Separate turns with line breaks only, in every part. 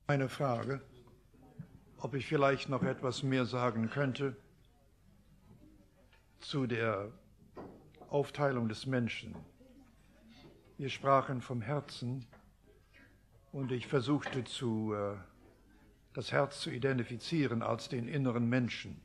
Eine Frage, ob ich vielleicht noch etwas mehr sagen könnte zu der Aufteilung des Menschen. Wir sprachen vom Herzen und ich versuchte das Herz zu identifizieren als den inneren Menschen.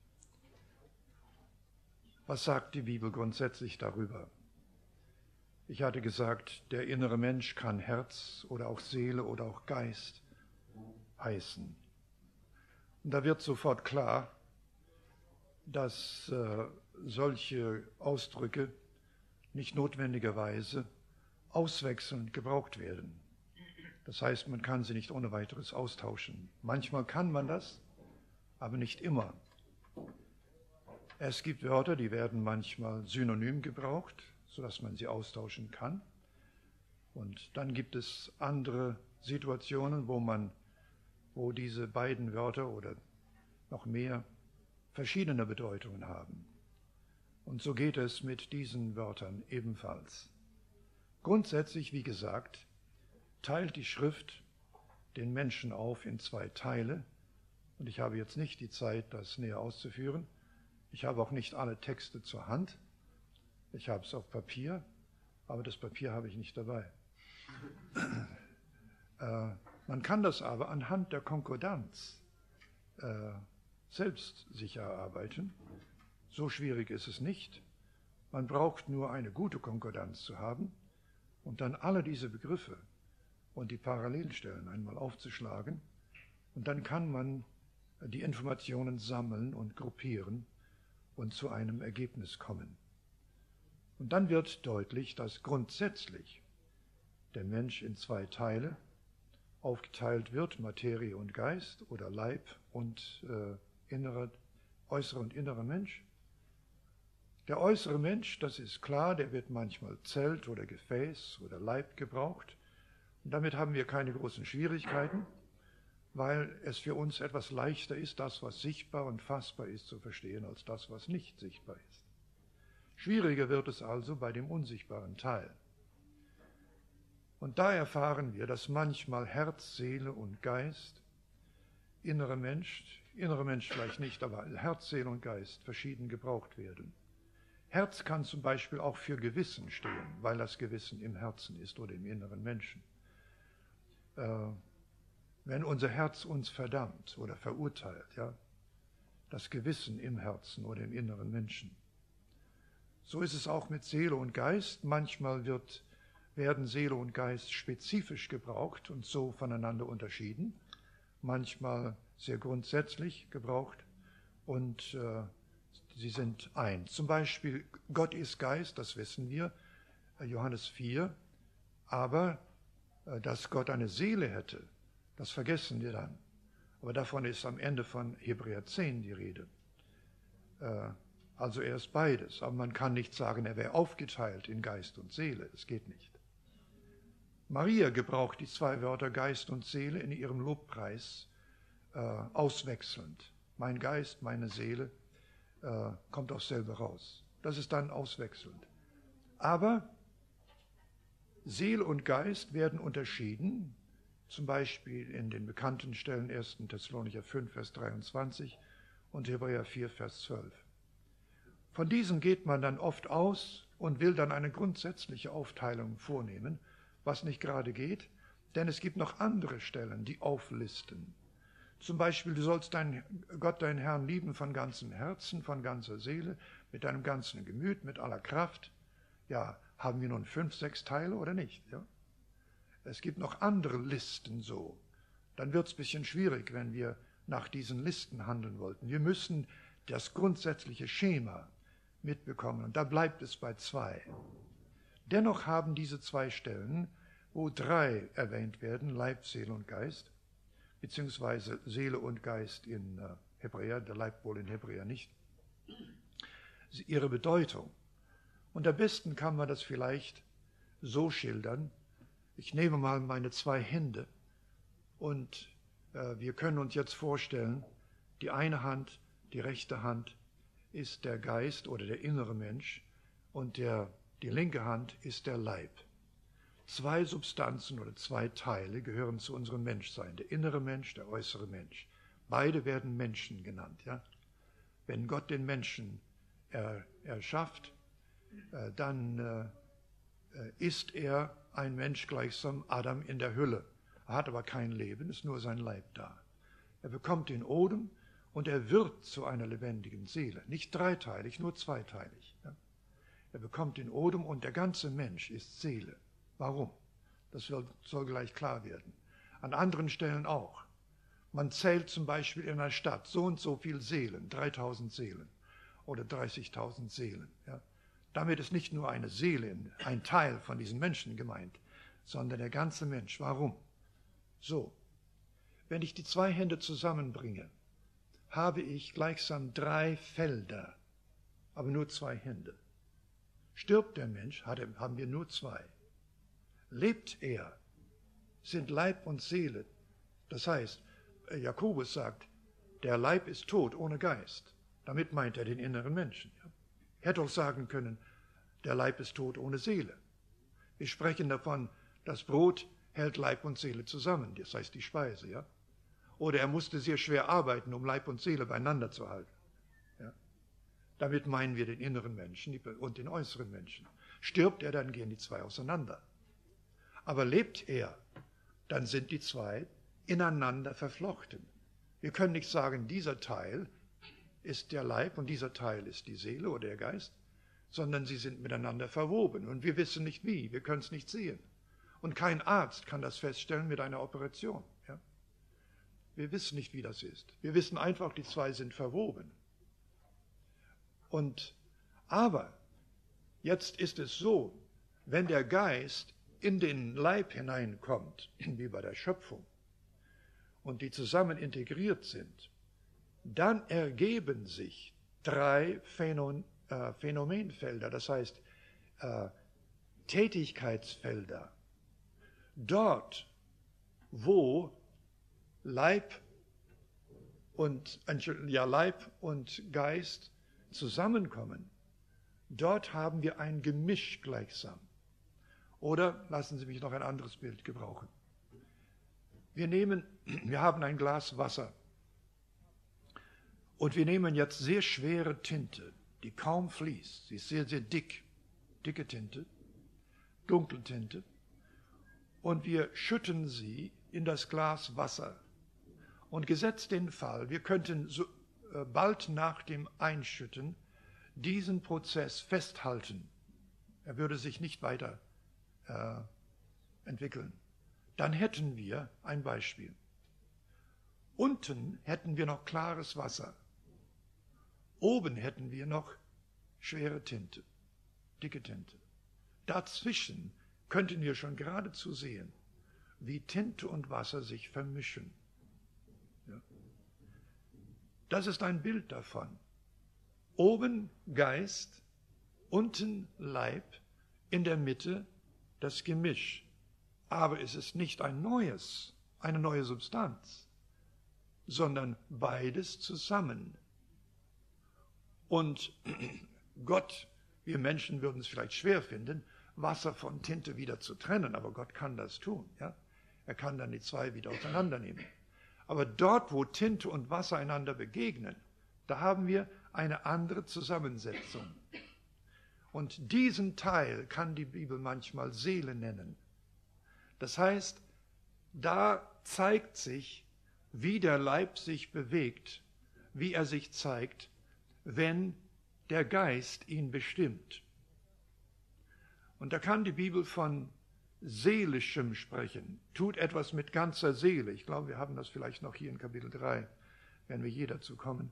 Was sagt die Bibel grundsätzlich darüber? Ich hatte gesagt, der innere Mensch kann Herz oder auch Seele oder auch Geist heißen. Und da wird sofort klar, dass solche Ausdrücke nicht notwendigerweise auswechselnd gebraucht werden. Das heißt, man kann sie nicht ohne weiteres austauschen. Manchmal kann man das, aber nicht immer. Es gibt Wörter, die werden manchmal synonym gebraucht, sodass man sie austauschen kann. Und dann gibt es andere Situationen, wo diese beiden Wörter oder noch mehr verschiedene Bedeutungen haben. Und so geht es mit diesen Wörtern ebenfalls. Grundsätzlich, wie gesagt, teilt die Schrift den Menschen auf in zwei Teile. Und ich habe jetzt nicht die Zeit, das näher auszuführen. Ich habe auch nicht alle Texte zur Hand. Ich habe es auf Papier, aber das Papier habe ich nicht dabei. Man kann das aber anhand der Konkordanz selbst sich erarbeiten. So schwierig ist es nicht. Man braucht nur eine gute Konkordanz zu haben und dann alle diese Begriffe und die Parallelstellen einmal aufzuschlagen. Und dann kann man die Informationen sammeln und gruppieren und zu einem Ergebnis kommen. Und dann wird deutlich, dass grundsätzlich der Mensch in zwei Teile aufgeteilt wird, Materie und Geist oder Leib und äußerer und innerer Mensch. Der äußere Mensch, das ist klar, der wird manchmal Zelt oder Gefäß oder Leib gebraucht. Und damit haben wir keine großen Schwierigkeiten, weil es für uns etwas leichter ist, das, was sichtbar und fassbar ist, zu verstehen, als das, was nicht sichtbar ist. Schwieriger wird es also bei dem unsichtbaren Teil. Und da erfahren wir, dass manchmal Herz, Seele und Geist, innerer Mensch vielleicht nicht, aber Herz, Seele und Geist verschieden gebraucht werden. Herz kann zum Beispiel auch für Gewissen stehen, weil das Gewissen im Herzen ist oder im inneren Menschen. Wenn unser Herz uns verdammt oder verurteilt, ja, das Gewissen im Herzen oder im inneren Menschen. So ist es auch mit Seele und Geist. Manchmal werden Seele und Geist spezifisch gebraucht und so voneinander unterschieden. Manchmal sehr grundsätzlich gebraucht und sie sind eins. Zum Beispiel, Gott ist Geist, das wissen wir, Johannes 4, aber dass Gott eine Seele hätte, das vergessen wir dann. Aber davon ist am Ende von Hebräer 10 die Rede. Also er ist beides, aber man kann nicht sagen, er wäre aufgeteilt in Geist und Seele, es geht nicht. Maria gebraucht die zwei Wörter Geist und Seele in ihrem Lobpreis auswechselnd. Mein Geist, meine Seele kommt aufs selbe raus. Das ist dann auswechselnd. Aber Seele und Geist werden unterschieden, zum Beispiel in den bekannten Stellen 1. Thessalonicher 5, Vers 23 und Hebräer 4, Vers 12. Von diesen geht man dann oft aus und will dann eine grundsätzliche Aufteilung vornehmen, was nicht gerade geht, denn es gibt noch andere Stellen, die auflisten. Zum Beispiel, du sollst Gott, deinen Herrn, lieben von ganzem Herzen, von ganzer Seele, mit deinem ganzen Gemüt, mit aller Kraft. Ja, haben wir nun 5, 6 Teile oder nicht? Ja? Es gibt noch andere Listen so. Dann wird es ein bisschen schwierig, wenn wir nach diesen Listen handeln wollten. Wir müssen das grundsätzliche Schema mitbekommen und da bleibt es bei 2. Dennoch haben diese 2 Stellen, wo 3 erwähnt werden, Leib, Seele und Geist, beziehungsweise Seele und Geist in Hebräer, der Leib wohl in Hebräer nicht, ihre Bedeutung. Und am besten kann man das vielleicht so schildern. Ich nehme mal meine 2 Hände und wir können uns jetzt vorstellen, die eine Hand, die rechte Hand, ist der Geist oder der innere Mensch und die linke Hand ist der Leib. Zwei Substanzen oder zwei Teile gehören zu unserem Menschsein, der innere Mensch, der äußere Mensch. Beide werden Menschen genannt. Ja? Wenn Gott den Menschen erschafft, dann ist er ein Mensch gleichsam Adam in der Hülle. Er hat aber kein Leben, ist nur sein Leib da. Er bekommt den Odem und er wird zu einer lebendigen Seele. Nicht dreiteilig, nur zweiteilig. Ja? Er bekommt den Odem und der ganze Mensch ist Seele. Warum? Das soll gleich klar werden. An anderen Stellen auch. Man zählt zum Beispiel in einer Stadt so und so viele Seelen, 3000 Seelen oder 30.000 Seelen. Ja? Damit ist nicht nur eine Seele, ein Teil von diesen Menschen gemeint, sondern der ganze Mensch. Warum? So, wenn ich die zwei Hände zusammenbringe, habe ich gleichsam 3 Felder, aber nur 2 Hände. Stirbt der Mensch, haben wir nur 2. Lebt er, sind Leib und Seele. Das heißt, Jakobus sagt, der Leib ist tot ohne Geist. Damit meint er den inneren Menschen. Ja? Er hätte auch sagen können, der Leib ist tot ohne Seele. Wir sprechen davon, das Brot hält Leib und Seele zusammen, das heißt die Speise. Ja? Oder er musste sehr schwer arbeiten, um Leib und Seele beieinander zu halten. Ja? Damit meinen wir den inneren Menschen und den äußeren Menschen. Stirbt er, dann gehen die 2 auseinander. Aber lebt er, dann sind die 2 ineinander verflochten. Wir können nicht sagen, dieser Teil ist der Leib und dieser Teil ist die Seele oder der Geist, sondern sie sind miteinander verwoben. Und wir wissen nicht wie, wir können es nicht sehen. Und kein Arzt kann das feststellen mit einer Operation. Ja? Wir wissen nicht, wie das ist. Wir wissen einfach, die 2 sind verwoben. Aber jetzt ist es so, wenn der Geist in den Leib hineinkommt, wie bei der Schöpfung, und die zusammen integriert sind, dann ergeben sich 3 Phänomenfelder, das heißt Tätigkeitsfelder. Dort, wo Leib und Geist zusammenkommen, dort haben wir ein Gemisch gleichsam. Oder lassen Sie mich noch ein anderes Bild gebrauchen. Wir haben ein Glas Wasser und wir nehmen jetzt sehr schwere Tinte, die kaum fließt. Sie ist sehr, sehr dick, dicke Tinte, Dunkeltinte, und wir schütten sie in das Glas Wasser. Und gesetzt den Fall, wir könnten bald nach dem Einschütten diesen Prozess festhalten. Er würde sich nicht weiter entwickeln. Dann hätten wir ein Beispiel. Unten hätten wir noch klares Wasser. Oben hätten wir noch schwere Tinte, dicke Tinte. Dazwischen könnten wir schon geradezu sehen, wie Tinte und Wasser sich vermischen. Ja. Das ist ein Bild davon. Oben Geist, unten Leib, in der Mitte das Gemisch. Aber es ist nicht eine neue Substanz, sondern beides zusammen. Und Gott, wir Menschen würden es vielleicht schwer finden, Wasser von Tinte wieder zu trennen, aber Gott kann das tun. Ja? Er kann dann die 2 wieder auseinandernehmen. Aber dort, wo Tinte und Wasser einander begegnen, da haben wir eine andere Zusammensetzung. Und diesen Teil kann die Bibel manchmal Seele nennen. Das heißt, da zeigt sich, wie der Leib sich bewegt, wie er sich zeigt, wenn der Geist ihn bestimmt. Und da kann die Bibel von Seelischem sprechen, tut etwas mit ganzer Seele. Ich glaube, wir haben das vielleicht noch hier in Kapitel 3, wenn wir hier dazu kommen.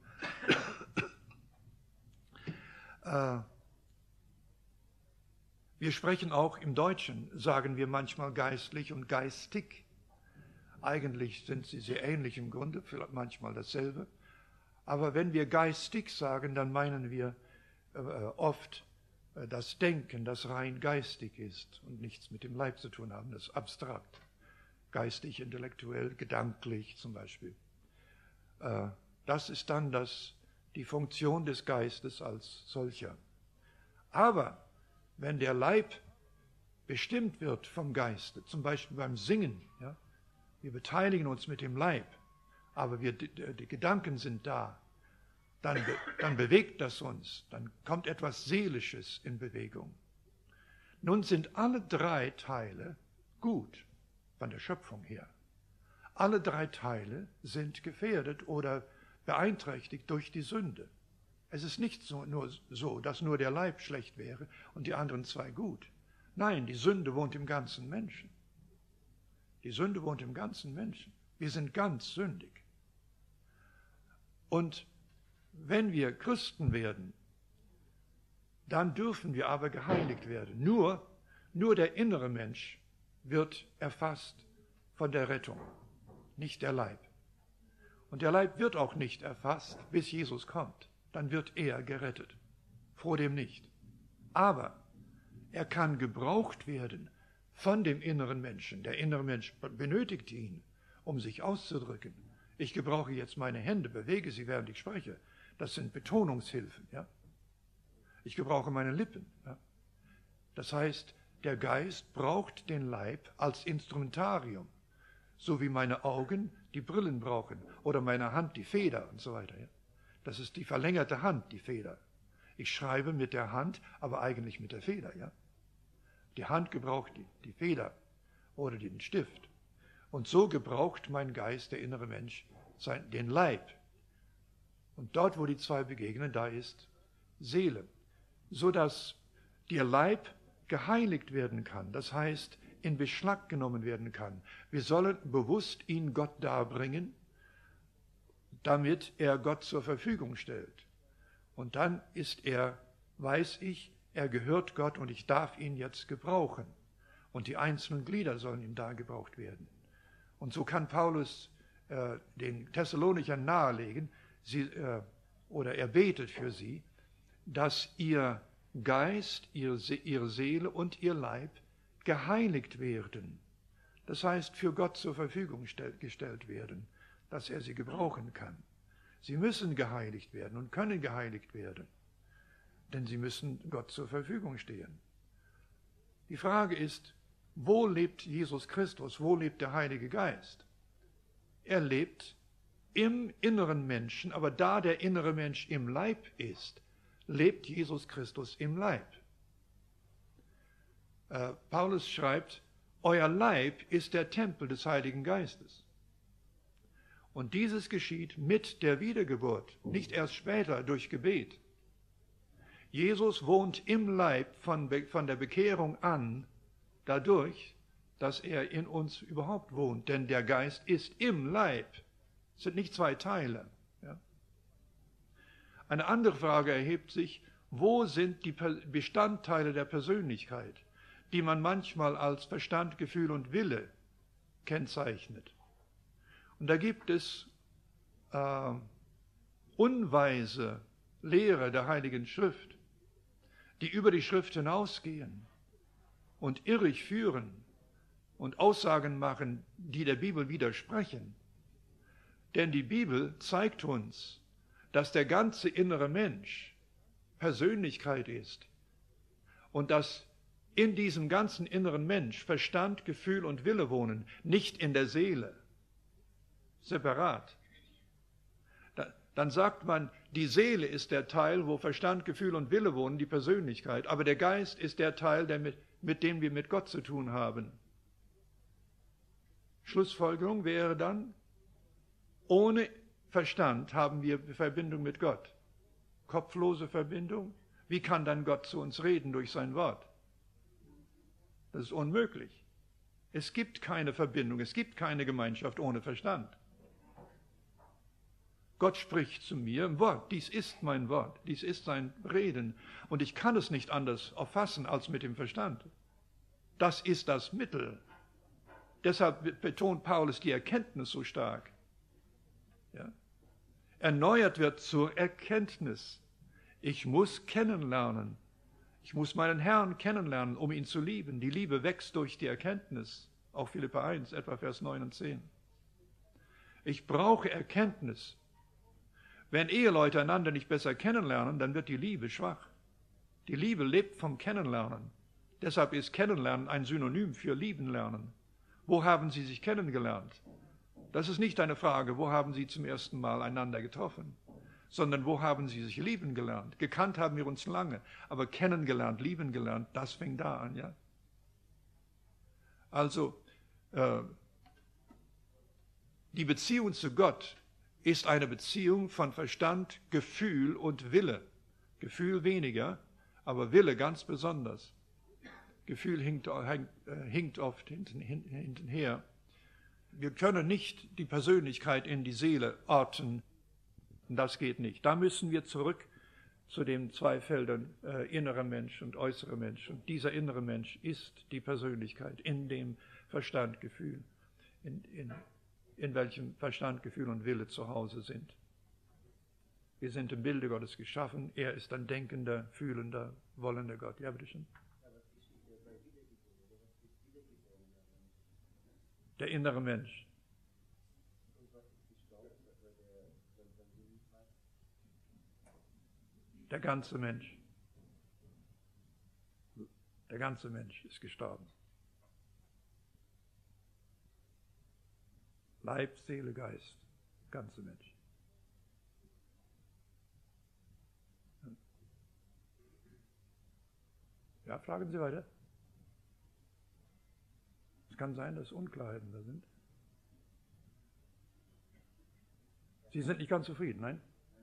Wir sprechen auch im Deutschen, sagen wir manchmal geistlich und geistig. Eigentlich sind sie sehr ähnlich im Grunde, vielleicht manchmal dasselbe. Aber wenn wir geistig sagen, dann meinen wir oft das Denken, das rein geistig ist und nichts mit dem Leib zu tun haben, das ist abstrakt. Geistig, intellektuell, gedanklich zum Beispiel. Das ist dann die Funktion des Geistes als solcher. Aber wenn der Leib bestimmt wird vom Geiste, zum Beispiel beim Singen. Ja? Wir beteiligen uns mit dem Leib, aber die Gedanken sind da. Dann bewegt das uns, dann kommt etwas Seelisches in Bewegung. Nun sind alle drei Teile gut von der Schöpfung her. Alle drei Teile sind gefährdet oder beeinträchtigt durch die Sünde. Es ist nicht nur so, dass nur der Leib schlecht wäre und die anderen zwei gut. Nein, die Sünde wohnt im ganzen Menschen. Die Sünde wohnt im ganzen Menschen. Wir sind ganz sündig. Und wenn wir Christen werden, dann dürfen wir aber geheiligt werden. Nur der innere Mensch wird erfasst von der Rettung, nicht der Leib. Und der Leib wird auch nicht erfasst, bis Jesus kommt. Dann wird er gerettet. Vor dem nicht. Aber er kann gebraucht werden von dem inneren Menschen. Der innere Mensch benötigt ihn, um sich auszudrücken. Ich gebrauche jetzt meine Hände, bewege sie, während ich spreche. Das sind Betonungshilfen. Ja? Ich gebrauche meine Lippen. Ja? Das heißt, der Geist braucht den Leib als Instrumentarium, so wie meine Augen die Brillen brauchen oder meine Hand die Feder und so weiter. Ja? Das ist die verlängerte Hand, die Feder. Ich schreibe mit der Hand, aber eigentlich mit der Feder. Ja? Die Hand gebraucht die Feder oder den Stift. Und so gebraucht mein Geist, der innere Mensch, den Leib. Und dort, wo die zwei begegnen, da ist Seele, sodass der Leib geheiligt werden kann, das heißt, in Beschlag genommen werden kann. Wir sollen bewusst ihn Gott darbringen, damit er Gott zur Verfügung stellt. Und dann weiß ich, er gehört Gott und ich darf ihn jetzt gebrauchen. Und die einzelnen Glieder sollen ihm da gebraucht werden. Und so kann Paulus den Thessalonichern nahelegen, oder er betet für sie, dass ihr Geist, ihre Seele und ihr Leib geheiligt werden. Das heißt, für Gott zur Verfügung gestellt werden, dass er sie gebrauchen kann. Sie müssen geheiligt werden und können geheiligt werden, denn sie müssen Gott zur Verfügung stehen. Die Frage ist, wo lebt Jesus Christus, wo lebt der Heilige Geist? Er lebt im inneren Menschen, aber da der innere Mensch im Leib ist, lebt Jesus Christus im Leib. Paulus schreibt, euer Leib ist der Tempel des Heiligen Geistes. Und dieses geschieht mit der Wiedergeburt, nicht erst später durch Gebet. Jesus wohnt im Leib von der Bekehrung an, dadurch, dass er in uns überhaupt wohnt. Denn der Geist ist im Leib. Es sind nicht zwei Teile. Ja? Eine andere Frage erhebt sich, wo sind die Bestandteile der Persönlichkeit, die man manchmal als Verstand, Gefühl und Wille kennzeichnet? Und da gibt es unweise Lehre der Heiligen Schrift, die über die Schrift hinausgehen und irrig führen und Aussagen machen, die der Bibel widersprechen. Denn die Bibel zeigt uns, dass der ganze innere Mensch Persönlichkeit ist und dass in diesem ganzen inneren Mensch Verstand, Gefühl und Wille wohnen, nicht in der Seele, separat. Dann sagt man, die Seele ist der Teil, wo Verstand, Gefühl und Wille wohnen, die Persönlichkeit, aber der Geist ist der Teil, mit dem wir mit Gott zu tun haben. Schlussfolgerung wäre dann, ohne Verstand haben wir Verbindung mit Gott. Kopflose Verbindung. Wie kann dann Gott zu uns reden durch sein Wort? Das ist unmöglich. Es gibt keine Verbindung, es gibt keine Gemeinschaft ohne Verstand. Gott spricht zu mir im Wort. Dies ist mein Wort, dies ist sein Reden. Und ich kann es nicht anders erfassen als mit dem Verstand. Das ist das Mittel. Deshalb betont Paulus die Erkenntnis so stark. Ja? Erneuert wird zur Erkenntnis. Ich muss kennenlernen. Ich muss meinen Herrn kennenlernen, um ihn zu lieben. Die Liebe wächst durch die Erkenntnis. Auch Philipper 1, etwa Vers 9 und 10. Ich brauche Erkenntnis. Wenn Eheleute einander nicht besser kennenlernen, dann wird die Liebe schwach. Die Liebe lebt vom Kennenlernen. Deshalb ist Kennenlernen ein Synonym für Lieben lernen. Wo haben Sie sich kennengelernt? Das ist nicht eine Frage, wo haben Sie zum ersten Mal einander getroffen, sondern wo haben Sie sich lieben gelernt? Gekannt haben wir uns lange, aber kennengelernt, lieben gelernt, das fängt da an, ja? Also, die Beziehung zu Gott ist eine Beziehung von Verstand, Gefühl und Wille. Gefühl weniger, aber Wille ganz besonders. Gefühl hinkt oft hintenher. Wir können nicht die Persönlichkeit in die Seele orten. Das geht nicht. Da müssen wir zurück zu den zwei Feldern, innerer Mensch und äußerer Mensch. Und dieser innere Mensch ist die Persönlichkeit in dem Verstand, Gefühl, in welchem Verstand, Gefühl und Wille zu Hause sind. Wir sind im Bilde Gottes geschaffen. Er ist ein denkender, fühlender, wollender Gott. Ja, bitteschön. Der innere Mensch. Der ganze Mensch. Der ganze Mensch ist gestorben. Leib, Seele, Geist. Ganze Mensch. Ja, fragen Sie weiter. Es kann sein, dass Unklarheiten da sind. Sie sind nicht ganz zufrieden, nein?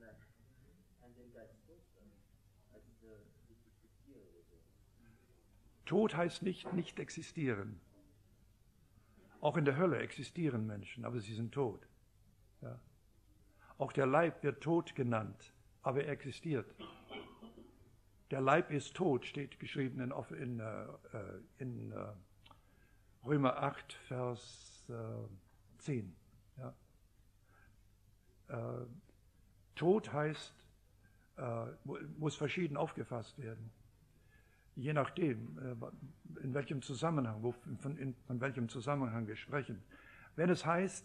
Tod heißt nicht existieren. Auch in der Hölle existieren Menschen, aber sie sind tot. Ja. Auch der Leib wird tot genannt, aber er existiert. Der Leib ist tot, steht geschrieben in Römer 8, Vers 10. Ja. Tod heißt, muss verschieden aufgefasst werden. Je nachdem, in welchem Zusammenhang, von welchem Zusammenhang wir sprechen. Wenn es heißt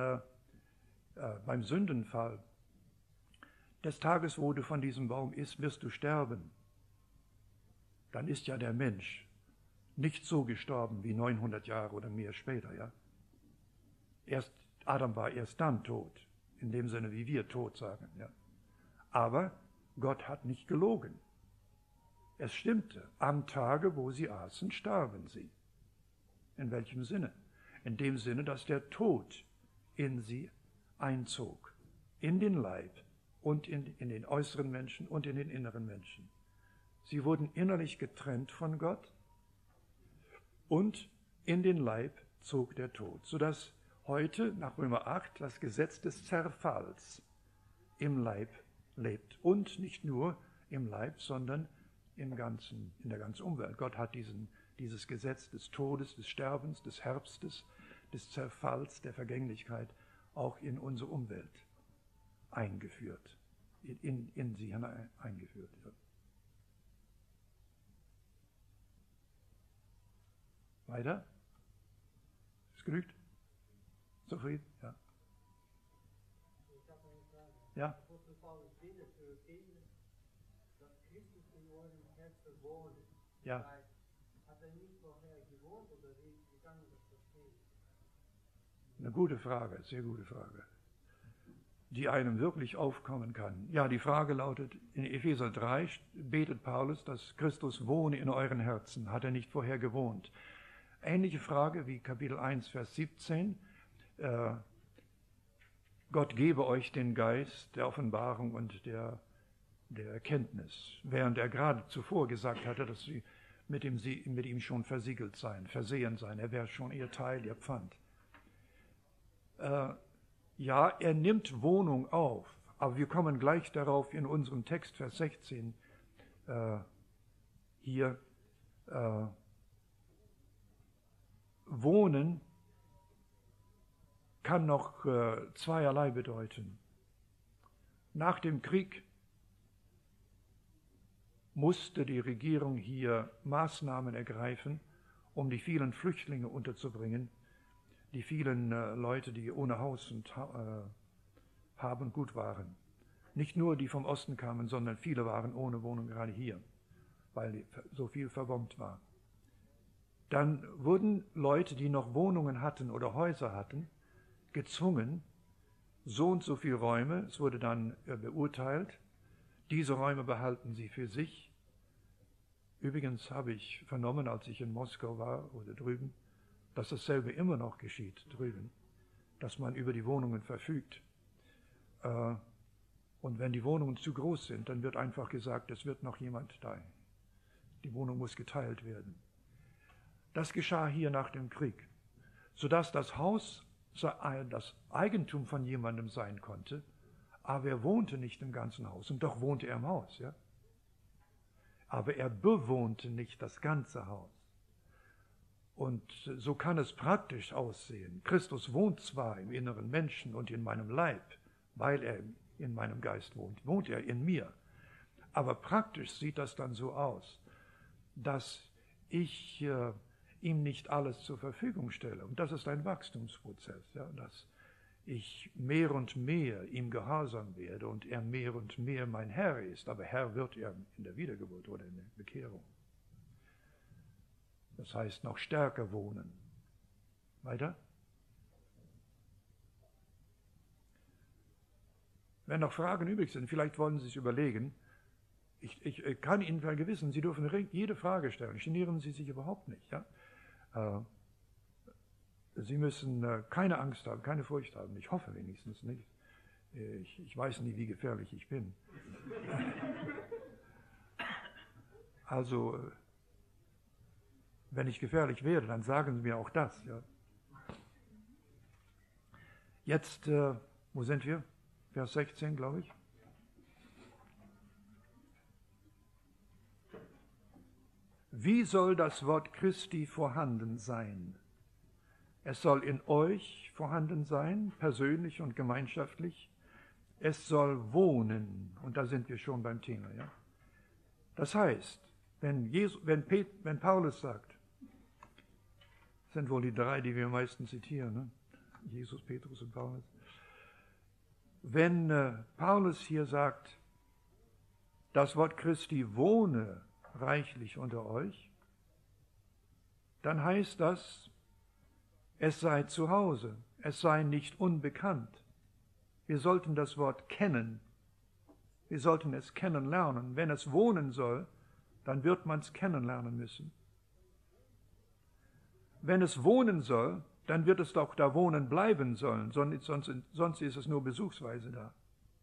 beim Sündenfall, des Tages, wo du von diesem Baum isst, wirst du sterben, dann ist ja der Mensch nicht so gestorben wie 900 Jahre oder mehr später. Ja? Adam war erst dann tot, in dem Sinne, wie wir tot sagen. Ja? Aber Gott hat nicht gelogen. Es stimmte, am Tage, wo sie aßen, starben sie. In welchem Sinne? In dem Sinne, dass der Tod in sie einzog, in den Leib und in den äußeren Menschen und in den inneren Menschen. Sie wurden innerlich getrennt von Gott und in den Leib zog der Tod, sodass heute nach Römer 8 das Gesetz des Zerfalls im Leib lebt und nicht nur im Leib, sondern in der ganzen Umwelt. Gott hat dieses Gesetz des Todes, des Sterbens, des Herbstes, des Zerfalls, der Vergänglichkeit auch in unsere Umwelt eingeführt, in sie hinein eingeführt. Ja. Weiter? Ist genügt? Zufrieden? Ja.
Ich habe eine Frage.
Ja.
Apostel Paulus redet für Epheser, dass Christus in eurem Herzen wohnt.
Ja.
Das heißt, hat er nicht vorher gewohnt oder wie kann man das verstehen?
Eine gute Frage, sehr gute Frage, die einem wirklich aufkommen kann. Ja, die Frage lautet, in Epheser 3 betet Paulus, dass Christus wohne in euren Herzen. Hat er nicht vorher gewohnt? Ähnliche Frage wie Kapitel 1, Vers 17. Gott gebe euch den Geist der Offenbarung und der Erkenntnis, während er gerade zuvor gesagt hatte, dass sie mit ihm schon versiegelt seien, versehen seien. Er wäre schon ihr Teil, ihr Pfand. Ja, er nimmt Wohnung auf, aber wir kommen gleich darauf in unserem Text, Vers 16, hier. Wohnen kann noch zweierlei bedeuten. Nach dem Krieg musste die Regierung hier Maßnahmen ergreifen, um die vielen Flüchtlinge unterzubringen, die vielen Leute, die ohne Haus und Hab und Gut waren. Nicht nur die vom Osten kamen, sondern viele waren ohne Wohnung gerade hier, weil so viel verbombt war. dann wurden Leute, die noch Wohnungen hatten oder Häuser hatten, gezwungen, so und so viele Räume, es wurde dann beurteilt, diese Räume behalten sie für sich. Übrigens habe ich vernommen, als ich in Moskau war oder drüben, dass dasselbe immer noch geschieht drüben, dass man über die Wohnungen verfügt. Und wenn die Wohnungen zu groß sind, dann wird einfach gesagt, es wird noch jemand da. Die Wohnung muss geteilt werden. Das geschah hier nach dem Krieg, sodass das Haus das Eigentum von jemandem sein konnte, aber er wohnte nicht im ganzen Haus, und doch wohnte er im Haus, ja? Aber er bewohnte nicht das ganze Haus. Und so kann es praktisch aussehen. Christus wohnt zwar im inneren Menschen und in meinem Leib, weil er in meinem Geist wohnt er in mir. Aber praktisch sieht das dann so aus, dass ich ihm nicht alles zur Verfügung stelle. Und das ist ein Wachstumsprozess, ja, dass ich mehr und mehr ihm gehorsam werde und er mehr und mehr mein Herr ist. Aber Herr wird er in der Wiedergeburt oder in der Bekehrung. Das heißt, noch stärker wohnen. Weiter? Wenn noch Fragen übrig sind, vielleicht wollen Sie es überlegen. Ich kann Ihnen vergewissen, Sie dürfen jede Frage stellen. Genieren Sie sich überhaupt nicht. Ja? Sie müssen keine Angst haben, keine Furcht haben. Ich hoffe wenigstens nicht. Ich weiß nie, wie gefährlich ich bin. Also, wenn ich gefährlich werde, dann sagen Sie mir auch das. Ja? Jetzt, wo sind wir? Vers 16, glaube ich. Wie soll das Wort Christi vorhanden sein? Es soll in euch vorhanden sein, persönlich und gemeinschaftlich. Es soll wohnen, und da sind wir schon beim Thema. Ja? Das heißt, wenn Paulus sagt, das sind wohl die drei, die wir am meisten zitieren, ne? Jesus, Petrus und Paulus. Wenn Paulus hier sagt, das Wort Christi wohne reichlich unter euch, dann heißt das, es sei zu Hause, es sei nicht unbekannt. Wir sollten das Wort kennen, wir sollten es kennenlernen. Wenn es wohnen soll, dann wird man es kennenlernen müssen. Wenn es wohnen soll, dann wird es doch da wohnen bleiben sollen, sonst ist es nur besuchsweise da.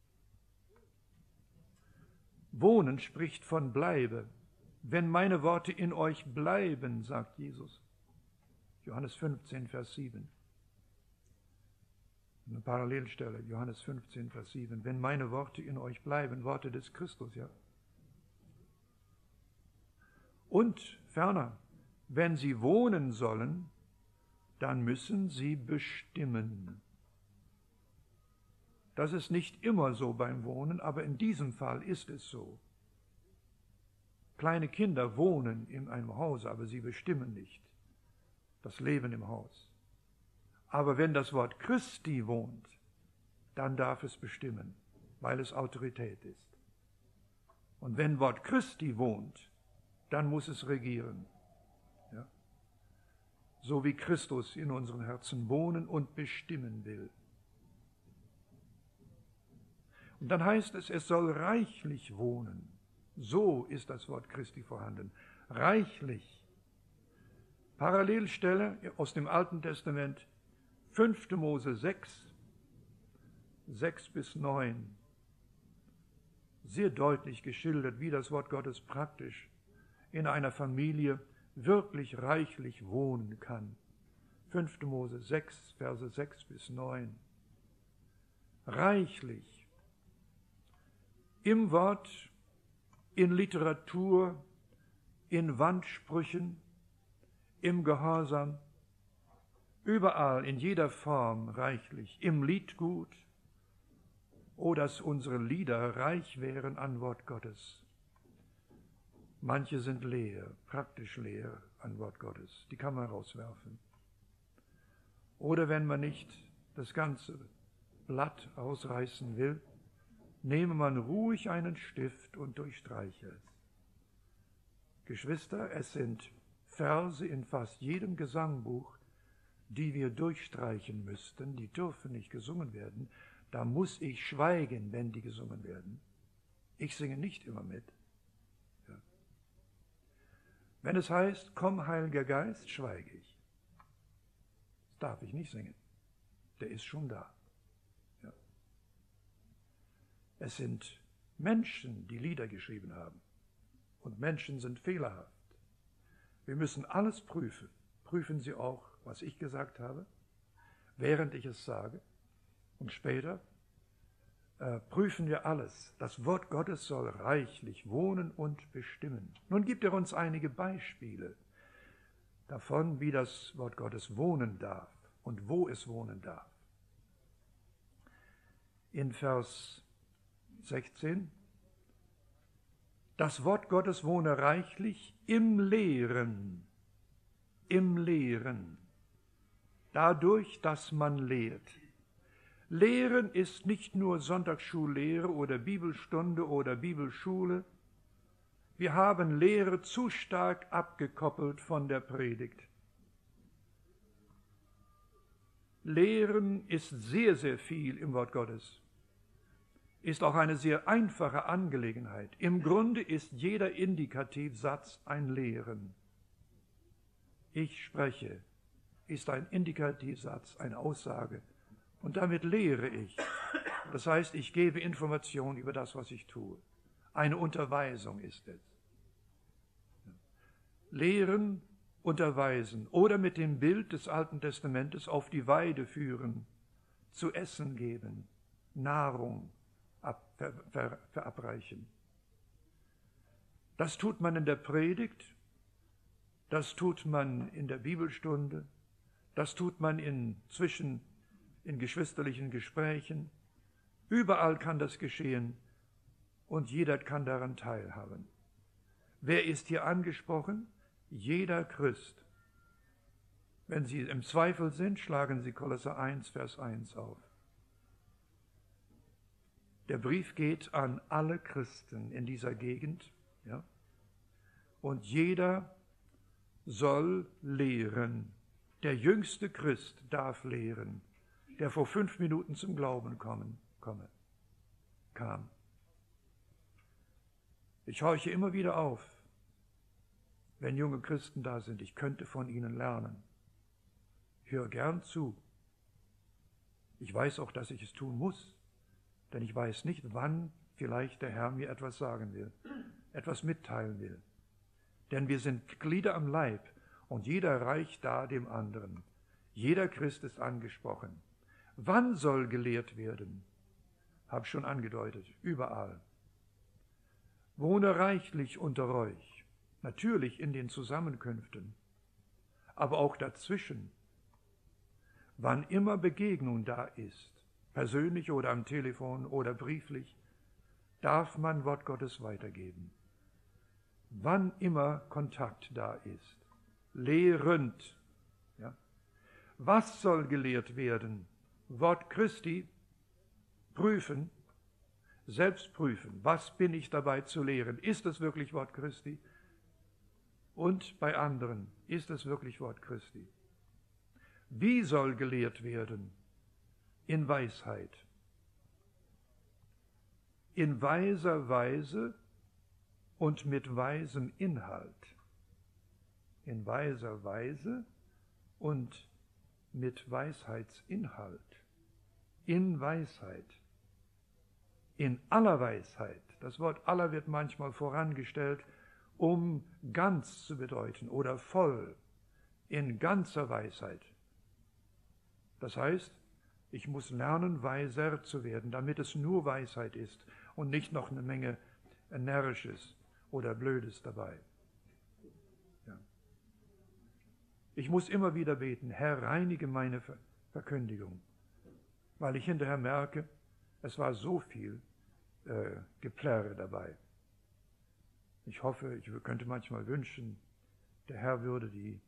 Wohnen spricht von bleibe. Wenn meine Worte in euch bleiben, sagt Jesus. Johannes 15, Vers 7. Eine Parallelstelle, Johannes 15, Vers 7. Wenn meine Worte in euch bleiben, Worte des Christus, ja. Und ferner, wenn sie wohnen sollen, dann müssen sie bestimmen. Das ist nicht immer so beim Wohnen, aber in diesem Fall ist es so. Kleine Kinder wohnen in einem Haus, aber sie bestimmen nicht das Leben im Haus. Aber wenn das Wort Christi wohnt, dann darf es bestimmen, weil es Autorität ist. Und wenn Wort Christi wohnt, dann muss es regieren. Ja? So wie Christus in unseren Herzen wohnen und bestimmen will. Und dann heißt es, es soll reichlich wohnen. So ist das Wort Christi vorhanden. Reichlich. Parallelstelle aus dem Alten Testament, 5. Mose 6, 6 bis 9. Sehr deutlich geschildert, wie das Wort Gottes praktisch in einer Familie wirklich reichlich wohnen kann. 5. Mose 6, Verse 6 bis 9. Reichlich. Im Wort, in Literatur, in Wandsprüchen, im Gehorsam, überall, in jeder Form reichlich, im Liedgut, oh, dass unsere Lieder reich wären an Wort Gottes. Manche sind leer, praktisch leer an Wort Gottes, die kann man rauswerfen. Oder wenn man nicht das ganze Blatt ausreißen will, nehme man ruhig einen Stift und durchstreiche es. Geschwister, es sind Verse in fast jedem Gesangbuch, die wir durchstreichen müssten, die dürfen nicht gesungen werden. Da muss ich schweigen, wenn die gesungen werden. Ich singe nicht immer mit. Ja. Wenn es heißt, komm, Heiliger Geist, schweige ich. Das darf ich nicht singen. Der ist schon da. Ja. Es sind Menschen, die Lieder geschrieben haben. Und Menschen sind fehlerhaft. Wir müssen alles prüfen. Prüfen Sie auch, was ich gesagt habe, während ich es sage. Und später prüfen wir alles. Das Wort Gottes soll reichlich wohnen und bestimmen. Nun gibt er uns einige Beispiele davon, wie das Wort Gottes wohnen darf und wo es wohnen darf. In Vers 16: Das Wort Gottes wohne reichlich im Lehren, dadurch, dass man lehrt. Lehren ist nicht nur Sonntagsschullehre oder Bibelstunde oder Bibelschule. Wir haben Lehre zu stark abgekoppelt von der Predigt. Lehren ist sehr, sehr viel im Wort Gottes. Ist auch eine sehr einfache Angelegenheit. Im Grunde ist jeder Indikativsatz ein Lehren. Ich spreche ist ein Indikativsatz, eine Aussage. Und damit lehre ich. Das heißt, ich gebe Informationen über das, was ich tue. Eine Unterweisung ist es. Lehren, unterweisen oder mit dem Bild des Alten Testamentes auf die Weide führen, zu essen geben, Nahrung verabreichen. Das tut man in der Predigt, das tut man in der Bibelstunde, das tut man in geschwisterlichen Gesprächen. Überall kann das geschehen und jeder kann daran teilhaben. Wer ist hier angesprochen? Jeder Christ. Wenn Sie im Zweifel sind, schlagen Sie Kolosser 1, Vers 1 auf. Der Brief geht an alle Christen in dieser Gegend, ja? Und jeder soll lehren. Der jüngste Christ darf lehren, der vor 5 Minuten zum Glauben kam. Ich horche immer wieder auf, wenn junge Christen da sind. Ich könnte von ihnen lernen. Ich höre gern zu. Ich weiß auch, dass ich es tun muss, denn ich weiß nicht, wann vielleicht der Herr mir etwas sagen will, etwas mitteilen will. Denn wir sind Glieder am Leib und jeder reicht da dem anderen. Jeder Christ ist angesprochen. Wann soll gelehrt werden? Hab schon angedeutet, überall. Wohne reichlich unter euch, natürlich in den Zusammenkünften, aber auch dazwischen. Wann immer Begegnung da ist, persönlich oder am Telefon oder brieflich, darf man Wort Gottes weitergeben. Wann immer Kontakt da ist, lehrend. Ja. Was soll gelehrt werden? Wort Christi, prüfen, selbst prüfen. Was bin ich dabei zu lehren? Ist es wirklich Wort Christi? Und bei anderen, ist es wirklich Wort Christi? Wie soll gelehrt werden? In Weisheit. In weiser Weise und mit weisem Inhalt. In weiser Weise und mit Weisheitsinhalt. In Weisheit. In aller Weisheit. Das Wort aller wird manchmal vorangestellt, um ganz zu bedeuten oder voll. In ganzer Weisheit. Das heißt, ich muss lernen, weiser zu werden, damit es nur Weisheit ist und nicht noch eine Menge Närrisches oder Blödes dabei. Ja. Ich muss immer wieder beten, Herr, reinige meine Verkündigung, weil ich hinterher merke, es war so viel Geplärre dabei. Ich hoffe, ich könnte manchmal wünschen, der Herr würde die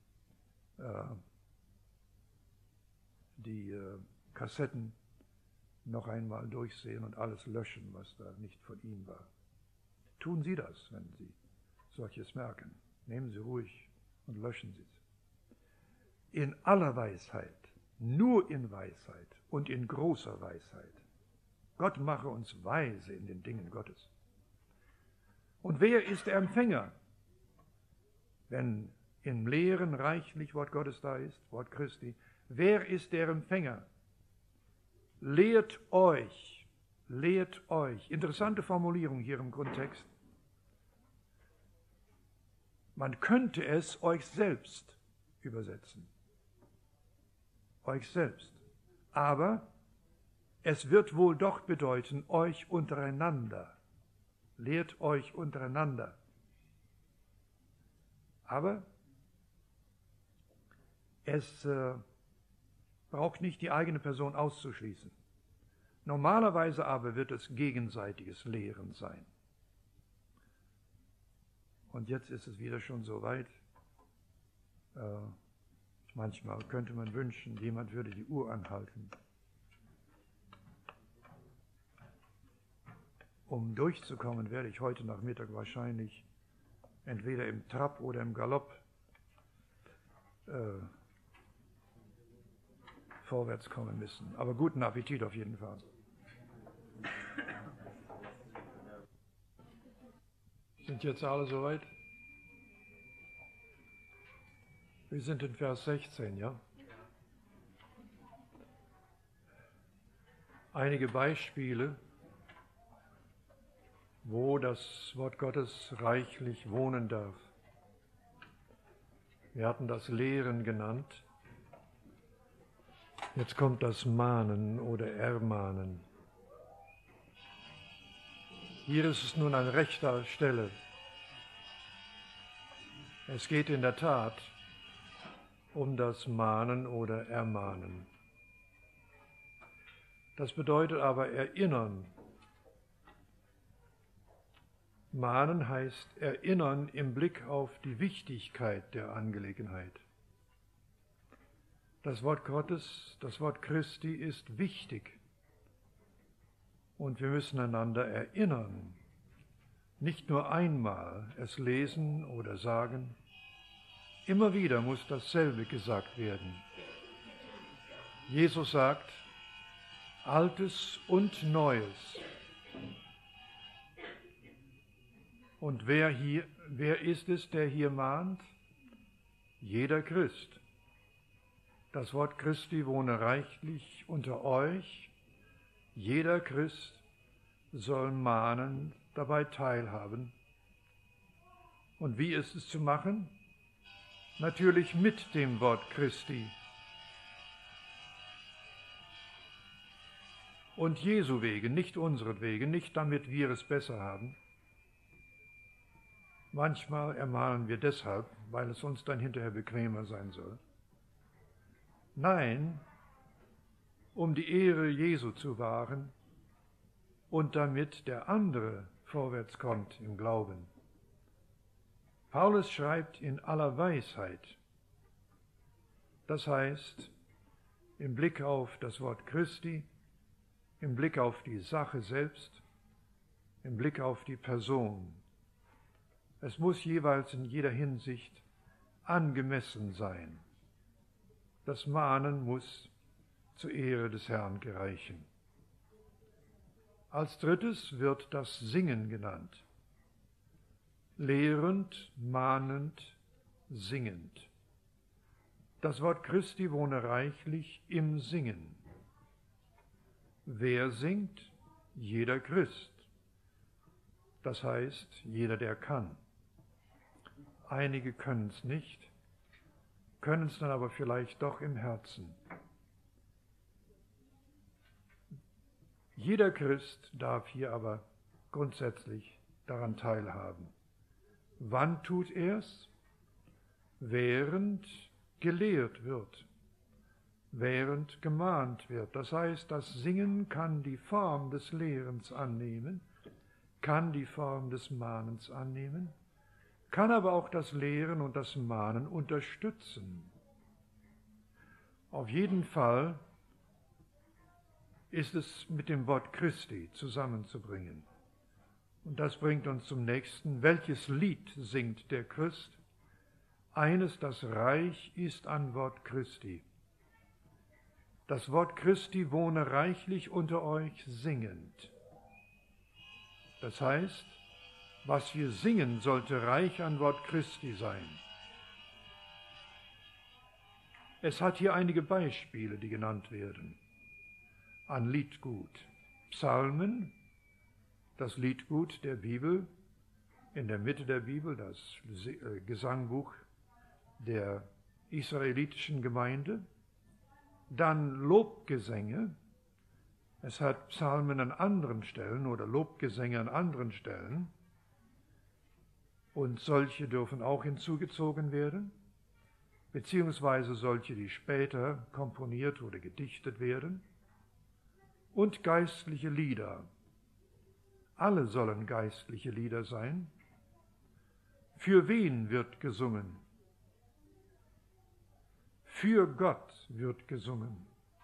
Kassetten noch einmal durchsehen und alles löschen, was da nicht von ihm war. Tun Sie das, wenn Sie solches merken. Nehmen Sie ruhig und löschen sie es. In aller Weisheit, nur in Weisheit und in großer Weisheit. Gott mache uns weise in den Dingen Gottes. Und wer ist der Empfänger? Wenn im Lehren reichlich Wort Gottes da ist, Wort Christi, wer ist der Empfänger? Lehrt euch. Interessante Formulierung hier im Grundtext. Man könnte es euch selbst übersetzen. Euch selbst. Aber es wird wohl doch bedeuten, euch untereinander. Lehrt euch untereinander. Aber es braucht nicht die eigene Person auszuschließen. Normalerweise aber wird es gegenseitiges Lehren sein. Und jetzt ist es wieder schon so weit. Manchmal könnte man wünschen, jemand würde die Uhr anhalten. Um durchzukommen, werde ich heute Nachmittag wahrscheinlich entweder im Trab oder im Galopp vorwärts kommen müssen. Aber guten Appetit auf jeden Fall. Sind jetzt alle soweit? Wir sind in Vers 16, ja? Einige Beispiele, wo das Wort Gottes reichlich wohnen darf. Wir hatten das Lehren genannt. Jetzt kommt das Mahnen oder Ermahnen. Hier ist es nun an rechter Stelle. Es geht in der Tat um das Mahnen oder Ermahnen. Das bedeutet aber erinnern. Mahnen heißt erinnern im Blick auf die Wichtigkeit der Angelegenheit. Das Wort Gottes, das Wort Christi ist wichtig. Und wir müssen einander erinnern, nicht nur einmal es lesen oder sagen. Immer wieder muss dasselbe gesagt werden. Jesus sagt, Altes und Neues. Und wer ist es, der hier mahnt? Jeder Christ. Das Wort Christi wohne reichlich unter euch. Jeder Christ soll mahnen, dabei teilhaben. Und wie ist es zu machen? Natürlich mit dem Wort Christi. Und Jesu wegen, nicht unseretwegen, nicht damit wir es besser haben. Manchmal ermahnen wir deshalb, weil es uns dann hinterher bequemer sein soll. Nein, um die Ehre Jesu zu wahren und damit der andere vorwärts kommt im Glauben. Paulus schreibt in aller Weisheit. Das heißt, im Blick auf das Wort Christi, im Blick auf die Sache selbst, im Blick auf die Person. Es muss jeweils in jeder Hinsicht angemessen sein. Das Mahnen muss zur Ehre des Herrn gereichen. Als drittes wird das Singen genannt. Lehrend, mahnend, singend. Das Wort Christi wohne reichlich im Singen. Wer singt? Jeder Christ. Das heißt, jeder, der kann. Einige können es nicht, können es dann aber vielleicht doch im Herzen. Jeder Christ darf hier aber grundsätzlich daran teilhaben. Wann tut er es? Während gelehrt wird, während gemahnt wird. Das heißt, das Singen kann die Form des Lehrens annehmen, kann die Form des Mahnens annehmen, kann aber auch das Lehren und das Mahnen unterstützen. Auf jeden Fall ist es mit dem Wort Christi zusammenzubringen. Und das bringt uns zum nächsten. Welches Lied singt der Christ? eines, das reich ist an Wort Christi. Das Wort Christi wohne reichlich unter euch singend. Das heißt, was wir singen, sollte reich an Wort Christi sein. Es hat hier einige Beispiele, die genannt werden, an Liedgut. Psalmen, das Liedgut der Bibel, in der Mitte der Bibel, das Gesangbuch der israelitischen Gemeinde. Dann Lobgesänge. Es hat Psalmen an anderen Stellen oder Lobgesänge an anderen Stellen. Und solche dürfen auch hinzugezogen werden, beziehungsweise solche, die später komponiert oder gedichtet werden. Und geistliche Lieder. Alle sollen geistliche Lieder sein. Für wen wird gesungen? Für Gott wird gesungen.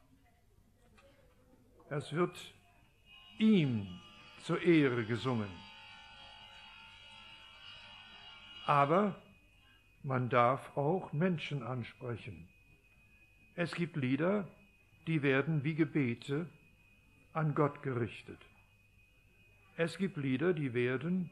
Es wird ihm zur Ehre gesungen. Aber man darf auch Menschen ansprechen. Es gibt Lieder, die werden wie Gebete an Gott gerichtet. Es gibt Lieder, die werden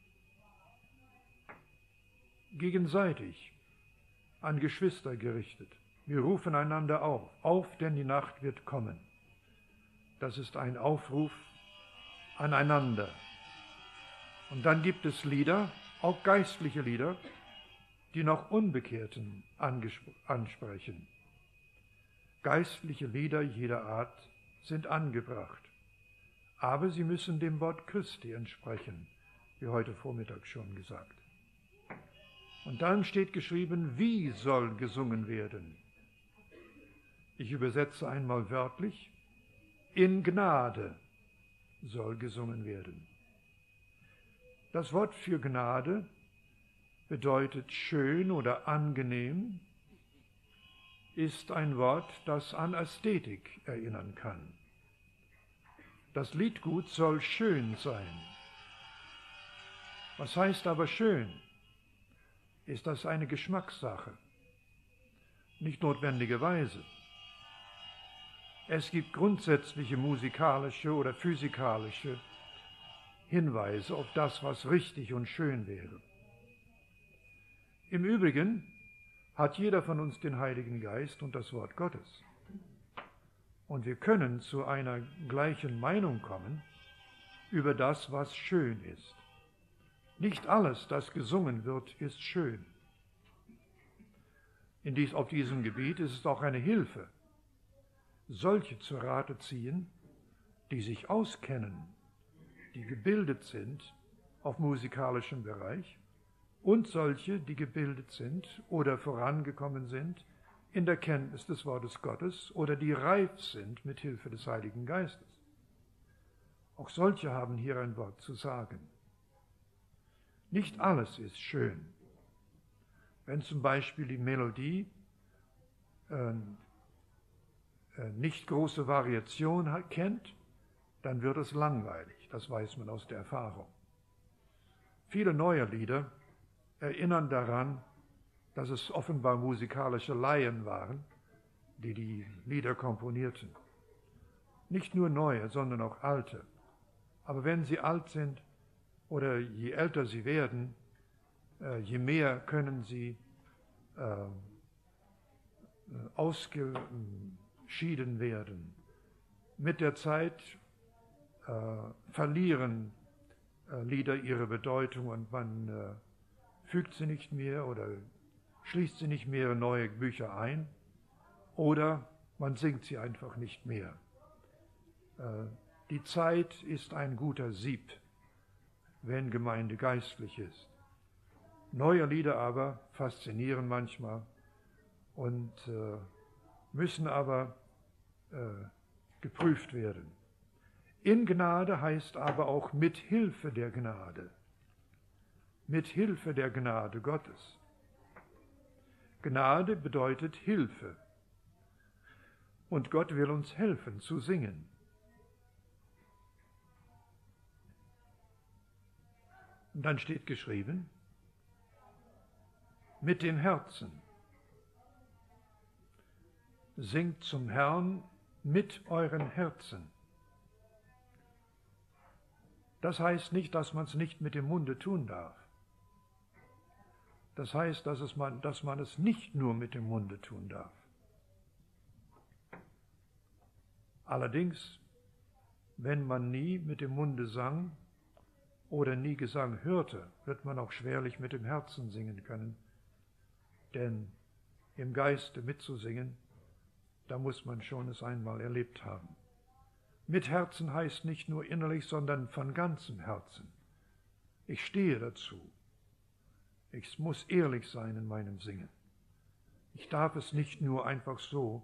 gegenseitig an Geschwister gerichtet. Wir rufen einander auf, denn die Nacht wird kommen. Das ist ein Aufruf aneinander. Und dann gibt es Lieder, auch geistliche Lieder, die noch Unbekehrten ansprechen. Geistliche Lieder jeder Art sind angebracht, aber sie müssen dem Wort Christi entsprechen, wie heute Vormittag schon gesagt. Und dann steht geschrieben, wie soll gesungen werden? Ich übersetze einmal wörtlich, in Gnade soll gesungen werden. Das Wort für Gnade bedeutet schön oder angenehm, ist ein Wort, das an Ästhetik erinnern kann. Das Liedgut soll schön sein. Was heißt aber schön? Ist das eine Geschmackssache? Nicht notwendigerweise. Es gibt grundsätzliche musikalische oder physikalische Hinweise auf das, was richtig und schön wäre. Im Übrigen hat jeder von uns den Heiligen Geist und das Wort Gottes. Und wir können zu einer gleichen Meinung kommen über das, was schön ist. Nicht alles, das gesungen wird, ist schön. Auf diesem Gebiet ist es auch eine Hilfe, solche zu Rate ziehen, die sich auskennen, die gebildet sind auf musikalischem Bereich und solche, die gebildet sind oder vorangekommen sind in der Kenntnis des Wortes Gottes oder die reif sind mit Hilfe des Heiligen Geistes. Auch solche haben hier ein Wort zu sagen. Nicht alles ist schön. Wenn zum Beispiel die Melodie nicht große Variation kennt, dann wird es langweilig. Das weiß man aus der Erfahrung. Viele neue Lieder erinnern daran, dass es offenbar musikalische Laien waren, die die Lieder komponierten. Nicht nur neue, sondern auch alte. Aber wenn sie alt sind oder je älter sie werden, je mehr können sie ausgeschieden werden. Mit der Zeit verlieren Lieder ihre Bedeutung und man fügt sie nicht mehr oder schließt sie nicht mehr in neue Bücher ein oder man singt sie einfach nicht mehr. Die Zeit ist ein guter Sieb, wenn Gemeinde geistlich ist. Neue Lieder aber faszinieren manchmal und müssen aber geprüft werden. In Gnade heißt aber auch mit Hilfe der Gnade. Mit Hilfe der Gnade Gottes. Gnade bedeutet Hilfe. Und Gott will uns helfen zu singen. Und dann steht geschrieben, mit dem Herzen. Singt zum Herrn mit euren Herzen. Das heißt nicht, dass man es nicht mit dem Munde tun darf. Das heißt, dass man es nicht nur mit dem Munde tun darf. Allerdings, wenn man nie mit dem Munde sang oder nie Gesang hörte, wird man auch schwerlich mit dem Herzen singen können. Denn im Geiste mitzusingen, da muss man schon es einmal erlebt haben. Mit Herzen heißt nicht nur innerlich, sondern von ganzem Herzen. Ich stehe dazu. Ich muss ehrlich sein in meinem Singen. Ich darf es nicht nur einfach so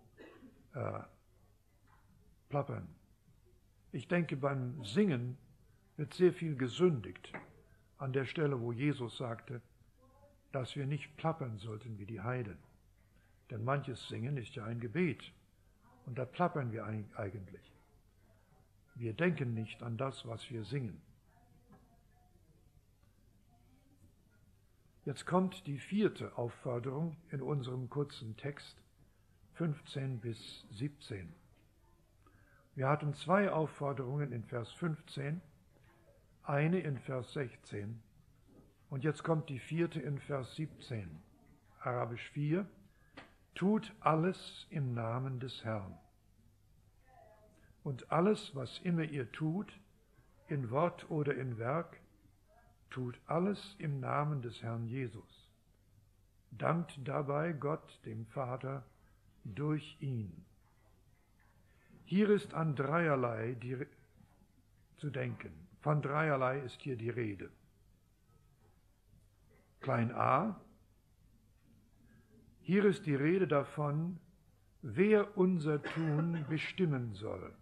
plappern. Ich denke, beim Singen wird sehr viel gesündigt an der Stelle, wo Jesus sagte, dass wir nicht plappern sollten wie die Heiden. Denn manches Singen ist ja ein Gebet und da plappern wir eigentlich. Wir denken nicht an das, was wir singen. Jetzt kommt die 4. Aufforderung in unserem kurzen Text, 15 bis 17. Wir hatten 2 Aufforderungen in Vers 15, eine in Vers 16 und jetzt kommt die 4. in Vers 17. Arabisch 4, tut alles im Namen des Herrn. Und alles, was immer ihr tut, in Wort oder in Werk, tut alles im Namen des Herrn Jesus. Dankt dabei Gott, dem Vater, durch ihn. Hier ist an dreierlei zu denken. Von dreierlei ist hier die Rede. Klein a, hier ist die Rede davon, wer unser Tun bestimmen soll.